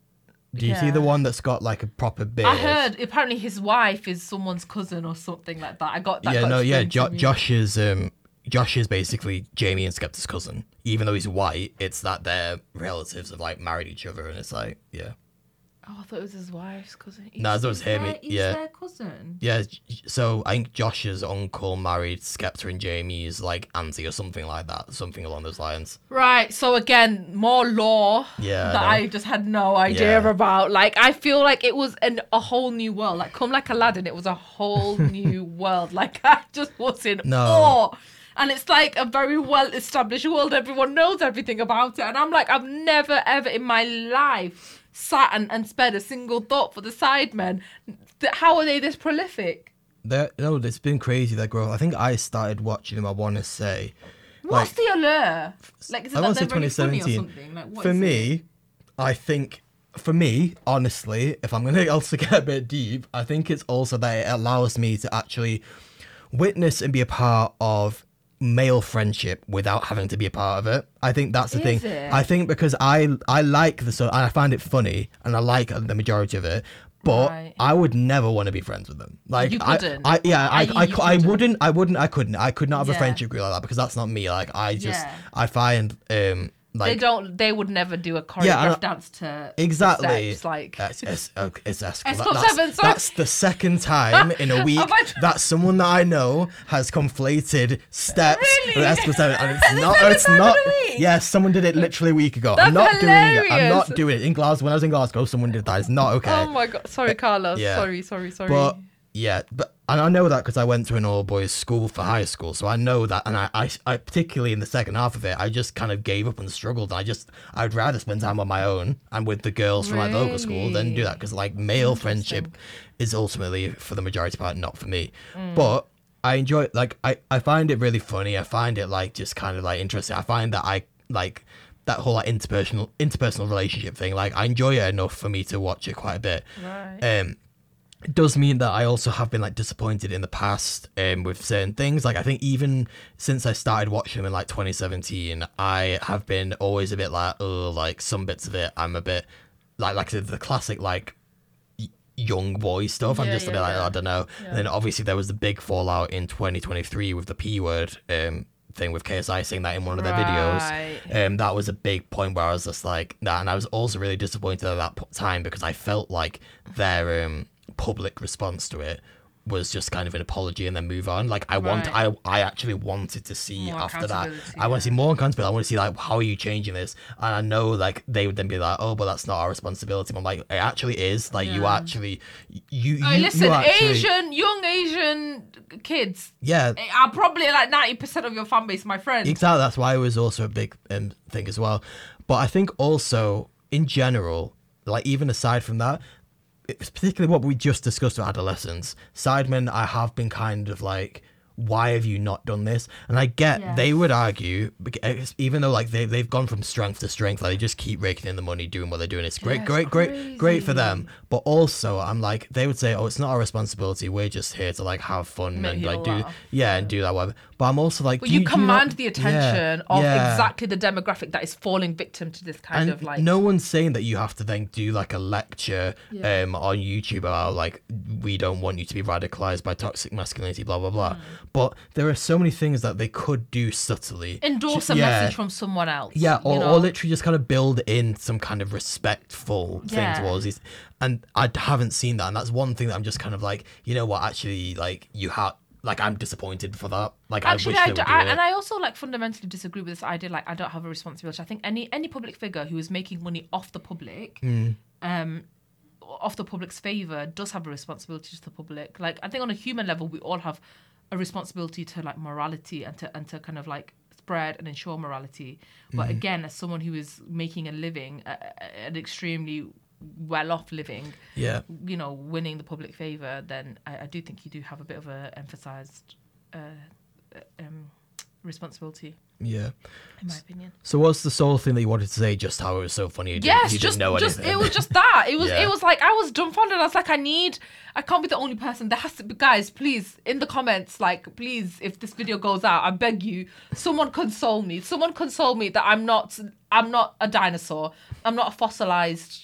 Do you see Yeah. the one that's got like a proper beard? I heard apparently his wife is someone's cousin or something like that. I got that. Yeah, got no, yeah. explained Jo- to me. Josh is um, Josh is basically Jamie and Skepta's cousin. Even though he's white, it's that their relatives have like married each other, and it's like, yeah, Oh, I thought it was his wife's cousin. No, that was Is him, their- it- is yeah. their cousin. yeah. So I think Josh's uncle married Skepta and Jamie's like auntie or something like that, something along those lines. Right. So again, more law Yeah, I that know. I just had no idea Yeah. about. Like, I feel like it was an, a whole new world. Like, come like Aladdin, it was a whole new world. Like, I just was in No. awe. And it's like a very well-established world. Everyone knows everything about it. And I'm like, I've never, ever in my life sat and, and spared a single thought for the Sidemen. Th- How are they this prolific? They're, no, it's been crazy. Their growth. I think I started watching them. I want to say, What's the allure? Like, is it I that want to say they're really funny or twenty seventeen. something? Like, what For is it? me, I think, for me, honestly, if I'm going to also get a bit deep, I think it's also that it allows me to actually witness and be a part of male friendship without having to be a part of it. I think that's the Is thing. it? I think because I I like the so I find it funny and I like the majority of it. But Right. I would never want to be friends with them. Like You I, couldn't. I, yeah, I, I- I, you I, couldn't. wouldn't, I wouldn't, I couldn't, I could not have a Yeah. friendship group like that because that's not me. Like I just, Yeah. I find, um, like They don't. They would never do a choreographed Yeah, I- dance to exactly. Steps, like It's, it's, okay, it's Esco. Escort That- that's, seven, sorry. that's the second time in a week Have I- that someone that I know has conflated steps Really? with Escort seven, and it's Has not. it been It's done not. in a week? Yes, someone did it literally a week ago. I'm That's not doing it. I'm not hilarious. doing it in Glasgow. When I was in Glasgow, someone did that. It's not okay. oh my god! Sorry, Carlos. yeah. Sorry, sorry, sorry. But yeah, but and I know that because I went to an all boys school for high school, so I know that. And I, I, I, particularly in the second half of it, I just kind of gave up and struggled. I just, I'd rather spend time on my own and with the girls from my local school than do that because like male friendship is ultimately for the majority part not for me. Mm. But I enjoy like I, I find it really funny. I find it like just kind of like interesting. I find that I like. That whole like interpersonal interpersonal relationship thing, like I enjoy it enough for me to watch it quite a bit. Right. Um, it does mean that I also have been like disappointed in the past um, with certain things. Like I think even since I started watching them in like twenty seventeen, I have been always a bit like, oh, like some bits of it, I'm a bit like like the, the classic like y- young boy stuff. I'm Yeah, just a yeah, bit like, yeah. I don't know. And then obviously there was the big fallout in twenty twenty-three with the P word um, thing with K S I saying that in one of their Right. videos. Um, that was a big point where I was just like that, and I was also really disappointed at that po- time because I felt like their um, public response to it was just kind of an apology and then move on. Like I want, Right. I I actually wanted to see More after that. accountability, I want to yeah. see more accountability. I want to see like how are you changing this? And I know like they would then be like, oh, but that's not our responsibility. But I'm like, it actually is. Like you Yeah. actually, you you, Hey, you listen, actually, Asian, young Asian kids yeah. are probably like ninety percent of your fan base, my friend. Exactly. That's why it was also a big um, thing as well. But I think also in general, like even aside from that, it's particularly what we just discussed with adolescents. Sidemen, I have been kind of like, why have you not done this? And I get Yes. they would argue, because even though like they they've gone from strength to strength, like they just keep raking in the money, doing what they're doing. It's great, Yeah, it's great, great, great for crazy. them. But also, I'm like, they would say, oh, it's not our responsibility. We're just here to like have fun Make and like people do laugh. yeah and do that whatever. But I'm also like, But do you, do not- command the Yeah, attention of yeah. exactly the demographic that is falling victim to this kind And of like. no one's saying that you have to then do like a lecture Yeah. um on YouTube about like we don't want you to be radicalized by toxic masculinity, blah blah blah. Hmm. But there are so many things that they could do subtly. endorse Ju- a yeah, message from someone else. Yeah, or, you know? or literally just kind of build in some kind of respectful Yeah. thing towards these. And I haven't seen that, and that's one thing that I'm just kind of like, you know what? Actually, like you have, like I'm disappointed for that. Like Actually, I I, wish do, they would do I it. and I also like fundamentally disagree with this idea. Like, I don't have a responsibility. I think any any public figure who is making money off the public, Hmm. um, off the public's favor, does have a responsibility to the public. Like, I think on a human level, we all have a responsibility to like morality and to and to kind of like spread and ensure morality. But Mm-hmm. again, as someone who is making a living, uh, an extremely well-off living, yeah. you know, winning the public favor, then I, I do think you do have a bit of a emphasized uh, uh, um, responsibility, Yeah. in my opinion. So what's the sole thing that you wanted to say? Just how it was so funny. You didn't, Yes, you just, didn't know just anything. it was just that. It was Yeah. it was like I was dumbfounded. I was like, I need, I can't be the only person. There has to be, guys, please, in the comments, like, please, if this video goes out, I beg you, someone console me. Someone console me that I'm not, I'm not a dinosaur. I'm not a fossilized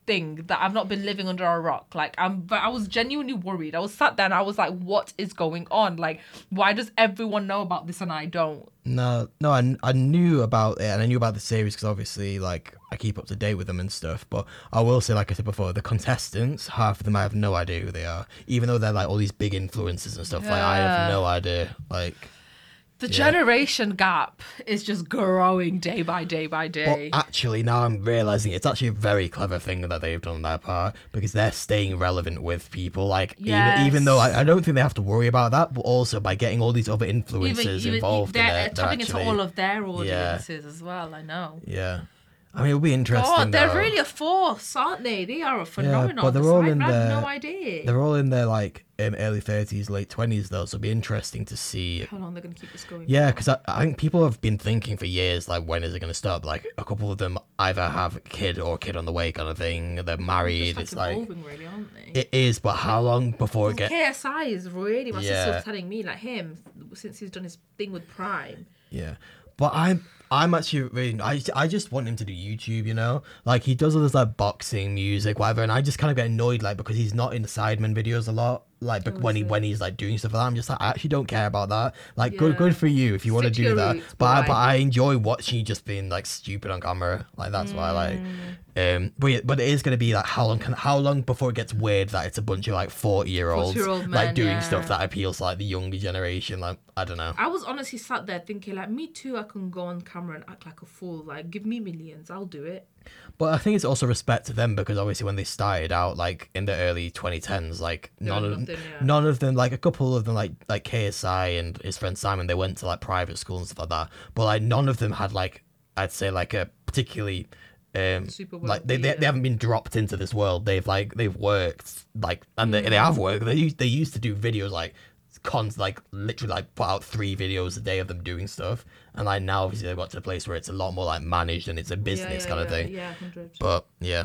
thing that I've not been living under a rock. Like, I'm, but I was genuinely worried. I was sat there and I was like, what is going on? Like, why does everyone know about this and I don't? No, no, I, I knew about it and I knew about the series because obviously, like, I keep up to date with them and stuff. But I will say, like I said before, the contestants, half of them I have no idea who they are, even though they're like all these big influencers and stuff. Yeah. Like, I have no idea. Like, the yeah. generation gap is just growing day by day by day. But actually, now I'm realizing it's actually a very clever thing that they've done on their part because they're staying relevant with people. Like, Yes. even, even though I, I don't think they have to worry about that, but also by getting all these other influencers even, even, involved in they're it, they're tapping actually, into all of their audiences as well. I know. yeah. I mean, it'll be interesting. Oh, they're though. really a force, aren't they? They are a phenomenon. but they're all I in had their- no idea They're all in their like um, early thirties, late twenties though, so it'll be interesting to see. how long they're going to keep this going. Yeah, because I, I think people have been thinking for years, like, when is it going to stop? Like, a couple of them either have a kid or a kid on the way kind of thing. They're married. It's It's like like, evolving, really, aren't they? it is, but how long before it gets... K S I is really, my sister Yeah. was telling me, like him, since he's done his thing with Prime. Yeah. But I'm I'm actually really I, I just want him to do YouTube, you know? Like, he does all this like boxing, music, whatever, and I just kind of get annoyed like because he's not in the Sidemen videos a lot. Like bec- when he when he's like doing stuff like that, I'm just like, I actually don't care about that. Like, Yeah. good good for you if you want to Stick to do your that. roots, but I, boy. but I enjoy watching you just being like stupid on camera. Like, that's why I like. Um, but yeah, but it is gonna be like how long can how long before it gets weird that it's a bunch of like forty year olds forty-year-old like men, doing yeah. stuff that appeals to like the younger generation. Like, I don't know. I was honestly sat there thinking, like, me too, I can go on camera and act like a fool. Like, give me millions, I'll do it. But I think it's also respect to them because obviously when they started out, like in the early twenty tens, like They none were of nothing, yeah. none of them, like a couple of them, like like K S I and his friend Simon, they went to like private school and stuff like that. But like none of them had like, I'd say like a particularly um Super like they, they wealthy, they haven't been dropped into this world. They've like they've worked like and they, they have worked. They used they used to do videos like cons like literally like put out three videos a day of them doing stuff, and like now obviously they've got to the place where it's a lot more like managed and it's a business yeah, kind of yeah, thing. Yeah, one hundred. But yeah.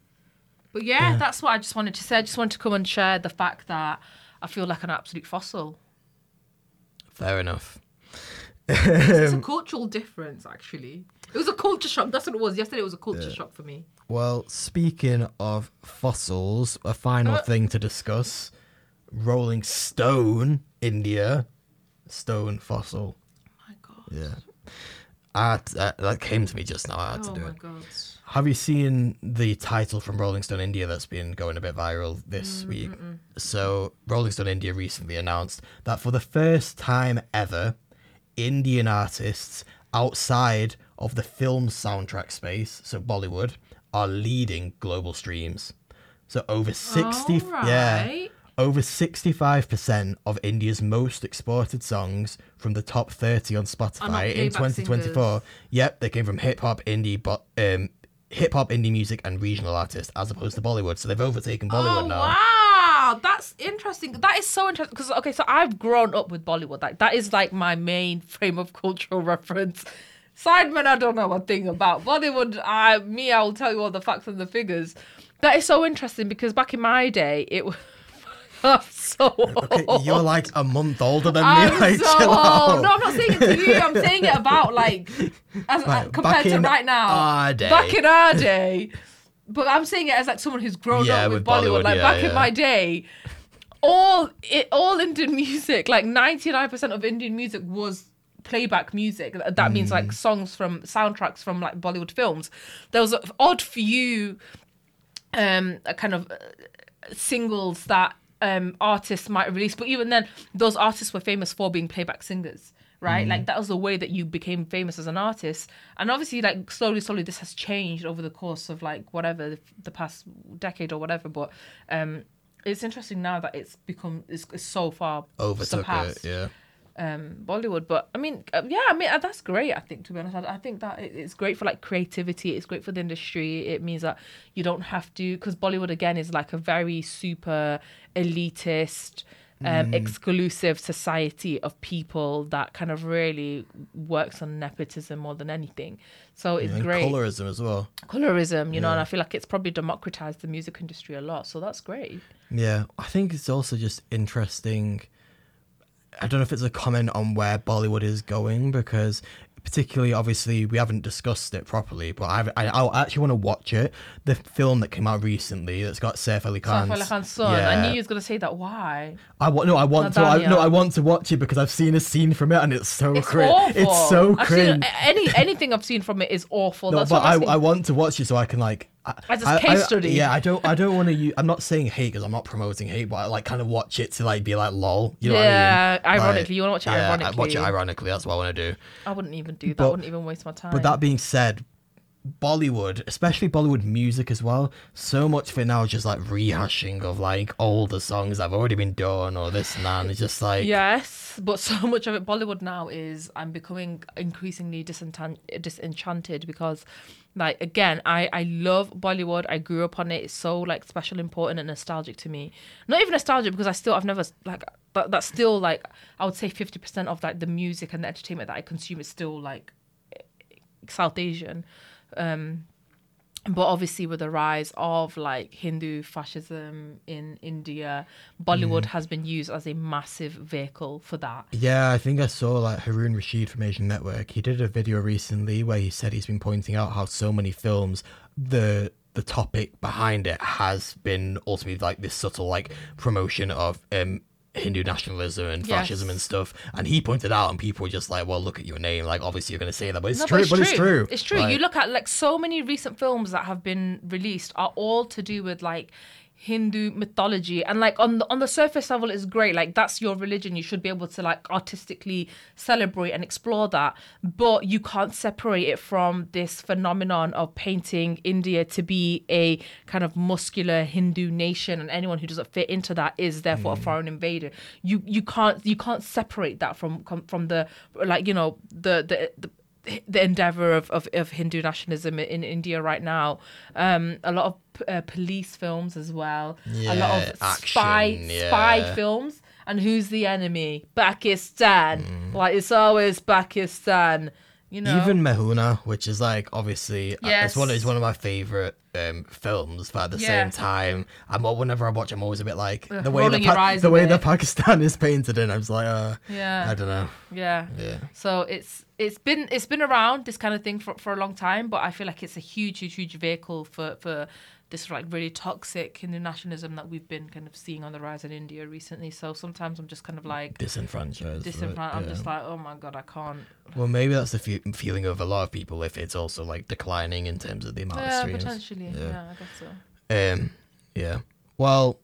But yeah, that's what I just wanted to say. I just wanted to come and share the fact that I feel like an absolute fossil. Fair enough. It's a cultural difference, actually. It was a culture shock. That's what it was. Yesterday it was a culture shock for me. Well, speaking of fossils, a final Uh. thing to discuss. Rolling Stone, India. Stone fossil. Oh my God. Yeah. I, uh, that came to me just now. I had to Oh do my it. God. Have you seen the title from Rolling Stone India that's been going a bit viral this Mm, week? So, Rolling Stone India recently announced that for the first time ever, Indian artists outside of the film soundtrack space, so Bollywood, are leading global streams. So over sixty, yeah, Alright. over sixty-five percent of India's most exported songs from the top thirty on Are not Spotify in playback twenty twenty-four. singers. Yep, they came from hip hop, indie, but um, hip hop, indie music, and regional artists, as opposed to Bollywood. So they've overtaken Bollywood Oh now. wow, that's interesting. That is so interesting because okay, so I've grown up with Bollywood. Like that is like my main frame of cultural reference. Sidemen, I don't know a thing about. Bollywood, I me, I will tell you all the facts and the figures. That is so interesting because back in my day, it was. I'm so old. Okay, you're like a month older than I'm me. Like, so chill old. out. No, I'm not saying it to you. I'm saying it about like as, Right, compared back to in right now. our day. Back in our day. But I'm saying it as like someone who's grown Yeah, up with, with Bollywood. Bollywood, Like yeah, back in yeah. my day, all it all Indian music, like ninety-nine percent of Indian music was playback music. That means Mm. like songs from soundtracks from like Bollywood films. There was an odd few um a kind of uh, singles that um artists might release, but even then those artists were famous for being playback singers, right? Mm. Like that was the way that you became famous as an artist. And obviously like slowly slowly this has changed over the course of like whatever the, the past decade or whatever, but um it's interesting now that it's become it's, it's so far Overtook surpassed it, yeah. um Bollywood. But I mean uh, yeah I mean uh, that's great. I think, to be honest, I, I think that it, it's great for like creativity, it's great for the industry. It means that you don't have to, because Bollywood again is like a very super elitist um exclusive society of people that kind of really works on nepotism more than anything. So it's And great. colorism as well. Colorism, you know, Yeah. and I feel like it's probably democratized the music industry a lot, so that's great. Yeah, I think it's also just interesting. I don't know if it's a comment on where Bollywood is going, because particularly, obviously, we haven't discussed it properly, but I've, I I actually want to watch it. The film that came out recently that's got Saif Ali Khan's. Saif Ali Khan's son. Yeah. I knew you was gonna say that. Why? I want no. I want to. I, Nadania. no, I want to watch it because I've seen a scene from it and it's so It's cringe. awful. It's so I've seen- cringe. any anything I've seen from it is awful. No, That's but what I'm I, saying. I want to watch it so I can like. I, As a I- case I- study. Yeah, I don't. I don't want to. use I'm not saying hate because I'm not promoting hate, but I like kind of watch it to like be like lol. You know Yeah, what I mean? ironically, Like, you wanna watch it yeah, I ironically. watch it ironically. That's what I want to do. I wouldn't even do that. But- I wouldn't even waste my time. But that being said, Bollywood, especially Bollywood music as well, so much of it now is just like rehashing of like older songs that have already been done or this and that. And it's just like Yes, but so much of it, Bollywood now is I'm becoming increasingly disentan- disenchanted because, like, again, I, I love Bollywood. I grew up on it. It's so like special, important, and nostalgic to me. Not even nostalgic because I still I've never like that. That's still like I would say fifty percent of like the music and the entertainment that I consume is still like South Asian. Um, but obviously with the rise of like Hindu fascism in India, Bollywood has been used as a massive vehicle for that. Yeah, I think I saw like Haroon Rashid from Asian Network. He did a video recently where he said he's been pointing out how so many films, the the topic behind it has been ultimately like this subtle like promotion of um Hindu nationalism and Yes. fascism and stuff. And he pointed out, and people were just like, "Well, look at your name. Like, obviously you're going to say that, but it's No, true. But it's true. It's true. Like, You look at like so many recent films that have been released are all to do with like Hindu mythology, and like on the on the surface level it's great. Like that's your religion. You should be able to like artistically celebrate and explore that. But you can't separate it from this phenomenon of painting India to be a kind of muscular Hindu nation, and anyone who doesn't fit into that is therefore Mm. a foreign invader. You you can't you can't separate that from from the like you know the the. the the endeavor of, of, of Hindu nationalism in India right now. Um, a lot of uh, police films as well. a lot Yeah, of spy action, yeah. spy films. And who's the enemy? Pakistan. Mm. Like it's always Pakistan. You know. Even Mehuna, which is like obviously uh, Yes. it's one it's one of my favorite um, films, but at the Yeah. same time, I'm al- whenever I watch, I'm always a bit like Ugh, the way the rolling your Pa- eyes the a way bit. that Pakistan is painted in. I'm just like, uh, Yeah. I don't know. Yeah. Yeah. So it's it's been it's been around this kind of thing for, for a long time, but I feel like it's a huge, huge, huge vehicle for, for this like really toxic Hindu nationalism that we've been kind of seeing on the rise in India recently. So sometimes I'm just kind of like Disenfranchised. right? disenfranchised. I'm Yeah. just like, oh my god, I can't. Well, maybe that's the fe- feeling of a lot of people if it's also like declining in terms of the amount Yeah, of streams. potentially. Yeah. Yeah. I guess so. Um, yeah. Well,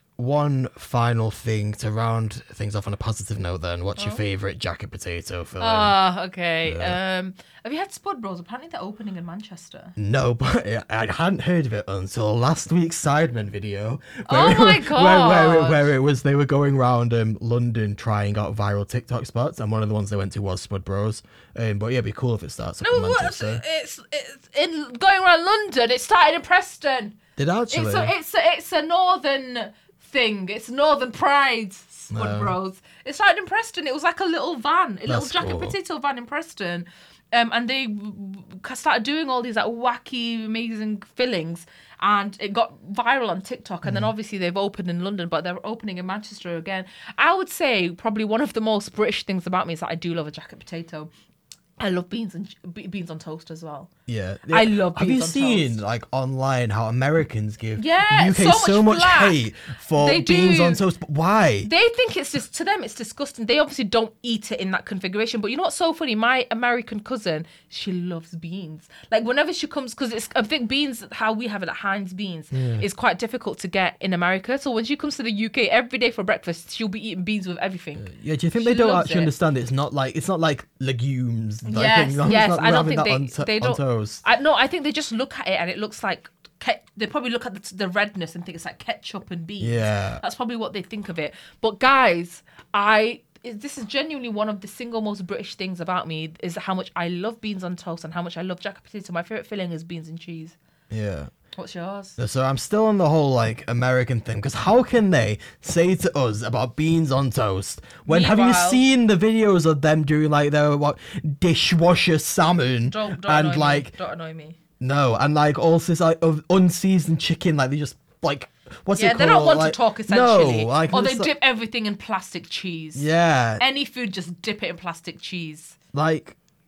one final thing to round things off on a positive note. Then, what's your Oh. favorite jacket potato film? Ah, okay. Yeah. Um, have you had Spud Bros? Apparently they're opening in Manchester. No, but I hadn't heard of it until last week's Sidemen video. Oh my Where, where, it, God. where it was, they were going around um, London trying out viral TikTok spots, and one of the ones they went to was Spud Bros. Um, but yeah, it'd be cool if it starts up No, in what? Manchester. It's it's in going around London. It started in Preston. Did actually? It's a it's a it's a northern thing. It's Northern Pride, Spud No. Bros. It started in Preston. It was like a little van, a little That's jacket cool. potato van in Preston. Um, and they w- w- started doing all these like wacky, amazing fillings, and it got viral on TikTok. And then Mm. obviously they've opened in London, but they're opening in Manchester again. I would say probably one of the most British things about me is that I do love a jacket potato. I love beans and be- beans on toast as well. Yeah. I love Have beans you on seen toast. like online how Americans give Yeah, U K so so, much much flack. hate for They beans do. on toast? But why? They think it's just to them it's disgusting. They obviously don't eat it in that configuration. But you know what's so funny? My American cousin, she loves beans. Like whenever she comes, because it's I think beans how we have it at Heinz beans is quite difficult to get in America. So when she comes to the U K every day for breakfast, she'll be eating beans with everything. Yeah, do you think She they don't loves actually it. understand it's not like it's not like legumes? Like, Yes, things. It's yes. not I don't having think that they on, to- they on don't. toast. I, no, I think they just look at it and it looks like ke- they probably look at the, the redness and think it's like ketchup and beans. Yeah. That's probably what they think of it. But guys, I this is genuinely one of the single most British things about me is how much I love beans on toast and how much I love jacket potato. My favorite filling is beans and cheese. Yeah. What's yours? So I'm still on the whole like American thing because how can they say to us about beans on toast when have you Meanwhile- seen the videos of them doing like their what dishwasher salmon Don't, don't and annoy like me. Don't annoy me. no and like also this like of unseasoned chicken like they just like what's Yeah, it they called? don't want Like, to talk essentially. No, like or they it's like- dip everything in plastic cheese. yeah Any food, just dip it in plastic cheese. like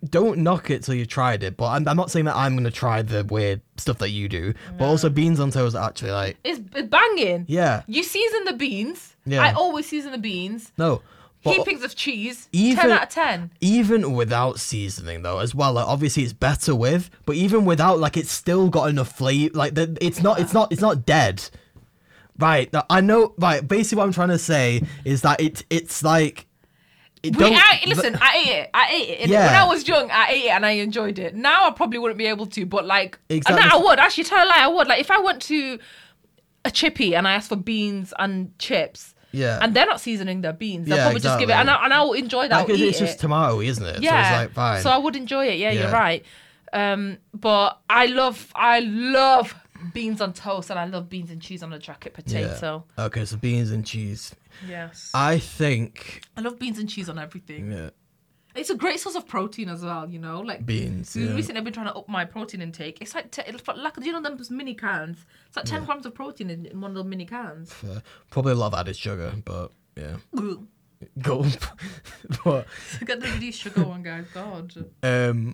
don't knock it till you've tried it. But I'm, I'm not saying that I'm gonna try the weird stuff that you do. No. But also beans on toast are actually like it's, it's banging. Yeah. You season the beans. Yeah. I always season the beans. No. But Heapings of cheese. Even, ten out of ten. Even without seasoning though, as well. Like, obviously it's better with, but even without, like it's still got enough flavor. Like the, it's not, it's not, it's not dead. Right. Now, I know. Right. Basically, what I'm trying to say is that it, it's like. It we, don't, I, listen, I ate it. I ate it. Yeah. When I was young, I ate it and I enjoyed it. Now I probably wouldn't be able to, but like, Exactly. and I would actually tell a lie. I would like if I went to a chippy and I asked for beans and chips. Yeah. And they're not seasoning their beans. They'll Yeah, probably just give it, exactly. and I, and I will enjoy that. Like, I'll eat it's just it. tomato, isn't it? Yeah. So it's like fine. So I would enjoy it. Yeah, Yeah. you're right. Um, but I love, I love beans on toast, and I love beans and cheese on a jacket potato. Yeah. Okay, so beans and cheese. Yes. I think. I love beans and cheese on everything. Yeah. It's a great source of protein as well, you know, like Beans. Yeah. Recently, I've been trying to up my protein intake. It's like, te- it's like you know, them mini cans. It's like ten Yeah. grams of protein in, in one of those mini cans. Fair. Probably a lot of added sugar, but yeah. Ugh. Go. But Get the reduced sugar one, guys. God. um,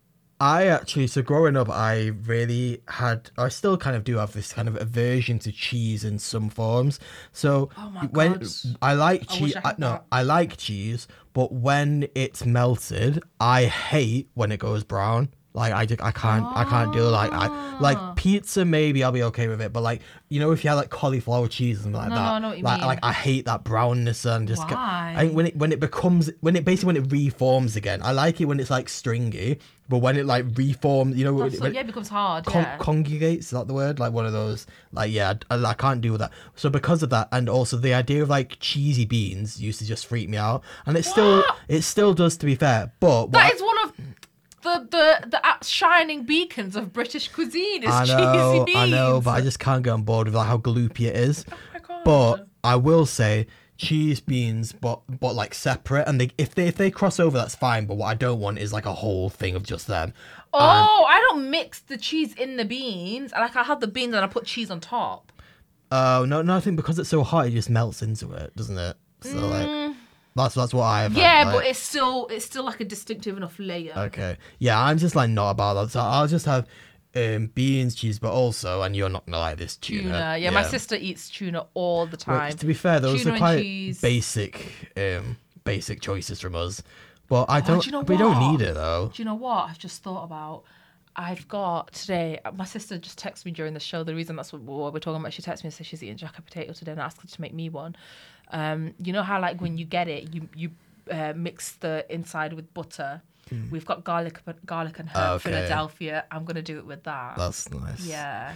I actually, so growing up, I really had, I still kind of do have this kind of aversion to cheese in some forms. So Oh my when God. I like I cheese, wish I I had no, that. I like cheese, but when it's melted, I hate when it goes brown. Like I, just, I can't, I can't do like I Ah. like pizza. Maybe I'll be okay with it, but like you know, if you had like cauliflower cheese and something like No, that, no, I know what you like mean. like I hate that brownness and just. ca- Why? I think when it when it becomes when it basically when it reforms again, I like it when it's like stringy, but when it like reforms, you know, when, That's it- what, when yeah, it becomes hard. con- yeah. conjugates, is that the word? Like one of those, like yeah, I, I can't do that. So because of that, and also the idea of like cheesy beans used to just freak me out, and it still What? it still does, to be fair. But what That I- is one of the the the uh, shining beacons of British cuisine. Is I know, cheesy beans. I know, but I just can't get on board with like how gloopy it is. Oh my God. But I will say cheese beans, but but like separate, and they if they if they cross over, that's fine. But what I don't want is like a whole thing of just them. Oh, I don't mix the cheese in the beans. Like I have the beans and I put cheese on top. Oh no, no, I think because it's so hot, it just melts into it, doesn't it? So like, that's that's what I have. Mm. Yeah, like, but it's still it's still like a distinctive enough layer. okay. Yeah, I'm just like not about that. So I'll just have um, beans, cheese, but also, and you're not gonna like this tuna. Tuna. Yeah, my sister eats tuna all the Well, time. to be fair, those Tuna are and quite cheese. basic, um, basic choices from us. But I Oh, don't. do you know we don't what? need it though. Do you know what I've just thought about? I've got today. My sister just texted me during the show. The reason that's what, what we're talking about. She texted me and said she's eating jacket potato today, and I asked her to make me one. Um, you know how like when you get it, you you uh, mix the inside with butter. We've got garlic, garlic and herb Okay. Philadelphia. I'm gonna do it with that. That's nice. Yeah,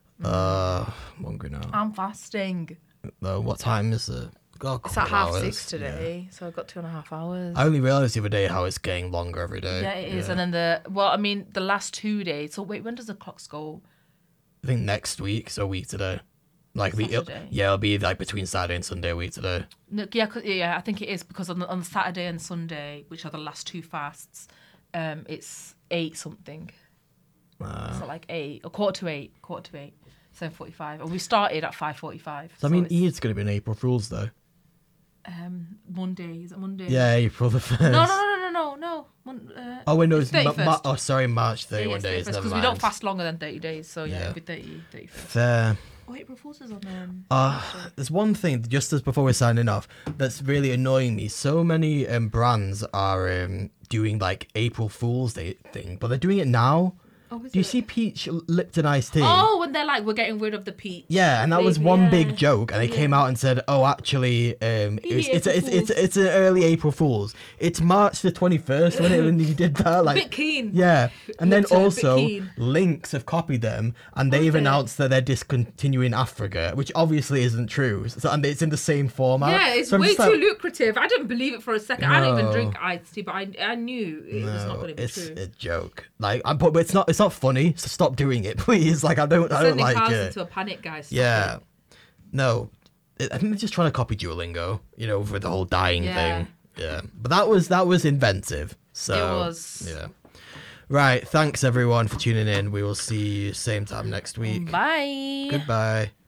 Uh, I'm hungry now. I'm fasting. Uh, what time is it? Got a It's couple at of half hours. six today, so I've got two and a half hours. I only realised the other day how it's getting longer every day. Yeah, it is. And then the well, I mean, the last two days. So wait, when does the clocks go? I think next week, so a week today. Like we, it'll, Saturday. yeah, it'll be like between Saturday and Sunday a week today. No, yeah, 'cause- yeah, I think it is because on the, on Saturday and Sunday, which are the last two fasts, um, it's eight something. Uh, So like eight or quarter to eight, quarter to eight, seven forty-five, and we started at five forty-five. so I mean, it's, Eid's going to be in April Fools though. um, Monday is it Monday? Yeah, April the first. No, no, no, no, no, no. Mon- uh, Oh wait, no, it's it's ma- ma- thirty-first. oh sorry, March thirty-one Yeah, days. Never because mind. we don't fast longer than thirty days, so yeah, Yeah. it'll be thirty, thirty-first. Fair. Oh, April Fool's is on um, Uh, there's one thing just as before we're signing off that's really annoying me. So many um, brands are um, doing like April Fool's Day thing, but they're doing it now. Oh, is Do you it? see Peach Lipton iced tea? Oh, when they're like, we're getting rid of the peach. Yeah, and that was flavor, one yeah. big joke, and they came out and said, "Oh, actually, um, it was, it's, April it's it's Fools. it's an early April Fool's. It's March the twenty first when it when you did that, like Bit keen. yeah." And then Lipton, a bit also, keen. Lynx have copied them, and they've they? announced that they're discontinuing Africa, which obviously isn't true. So, and it's in the same format. Yeah, it's So I'm way just too like, lucrative. I didn't believe it for a second. I don't even No. drink iced tea, but I, I knew it was not No, going to be it's true. a joke. Like, I'm, but it's not. It's not funny. So stop doing it, please. Like, I don't. I don't Sending like cars it. into a panic, guys. Stop Yeah. it. No. I think they're just trying to copy Duolingo, you know, with the whole dying Yeah. thing. Yeah. But that was that was inventive. So It was. Yeah. Right. Thanks everyone for tuning in. We will see you same time next week. Bye. Goodbye.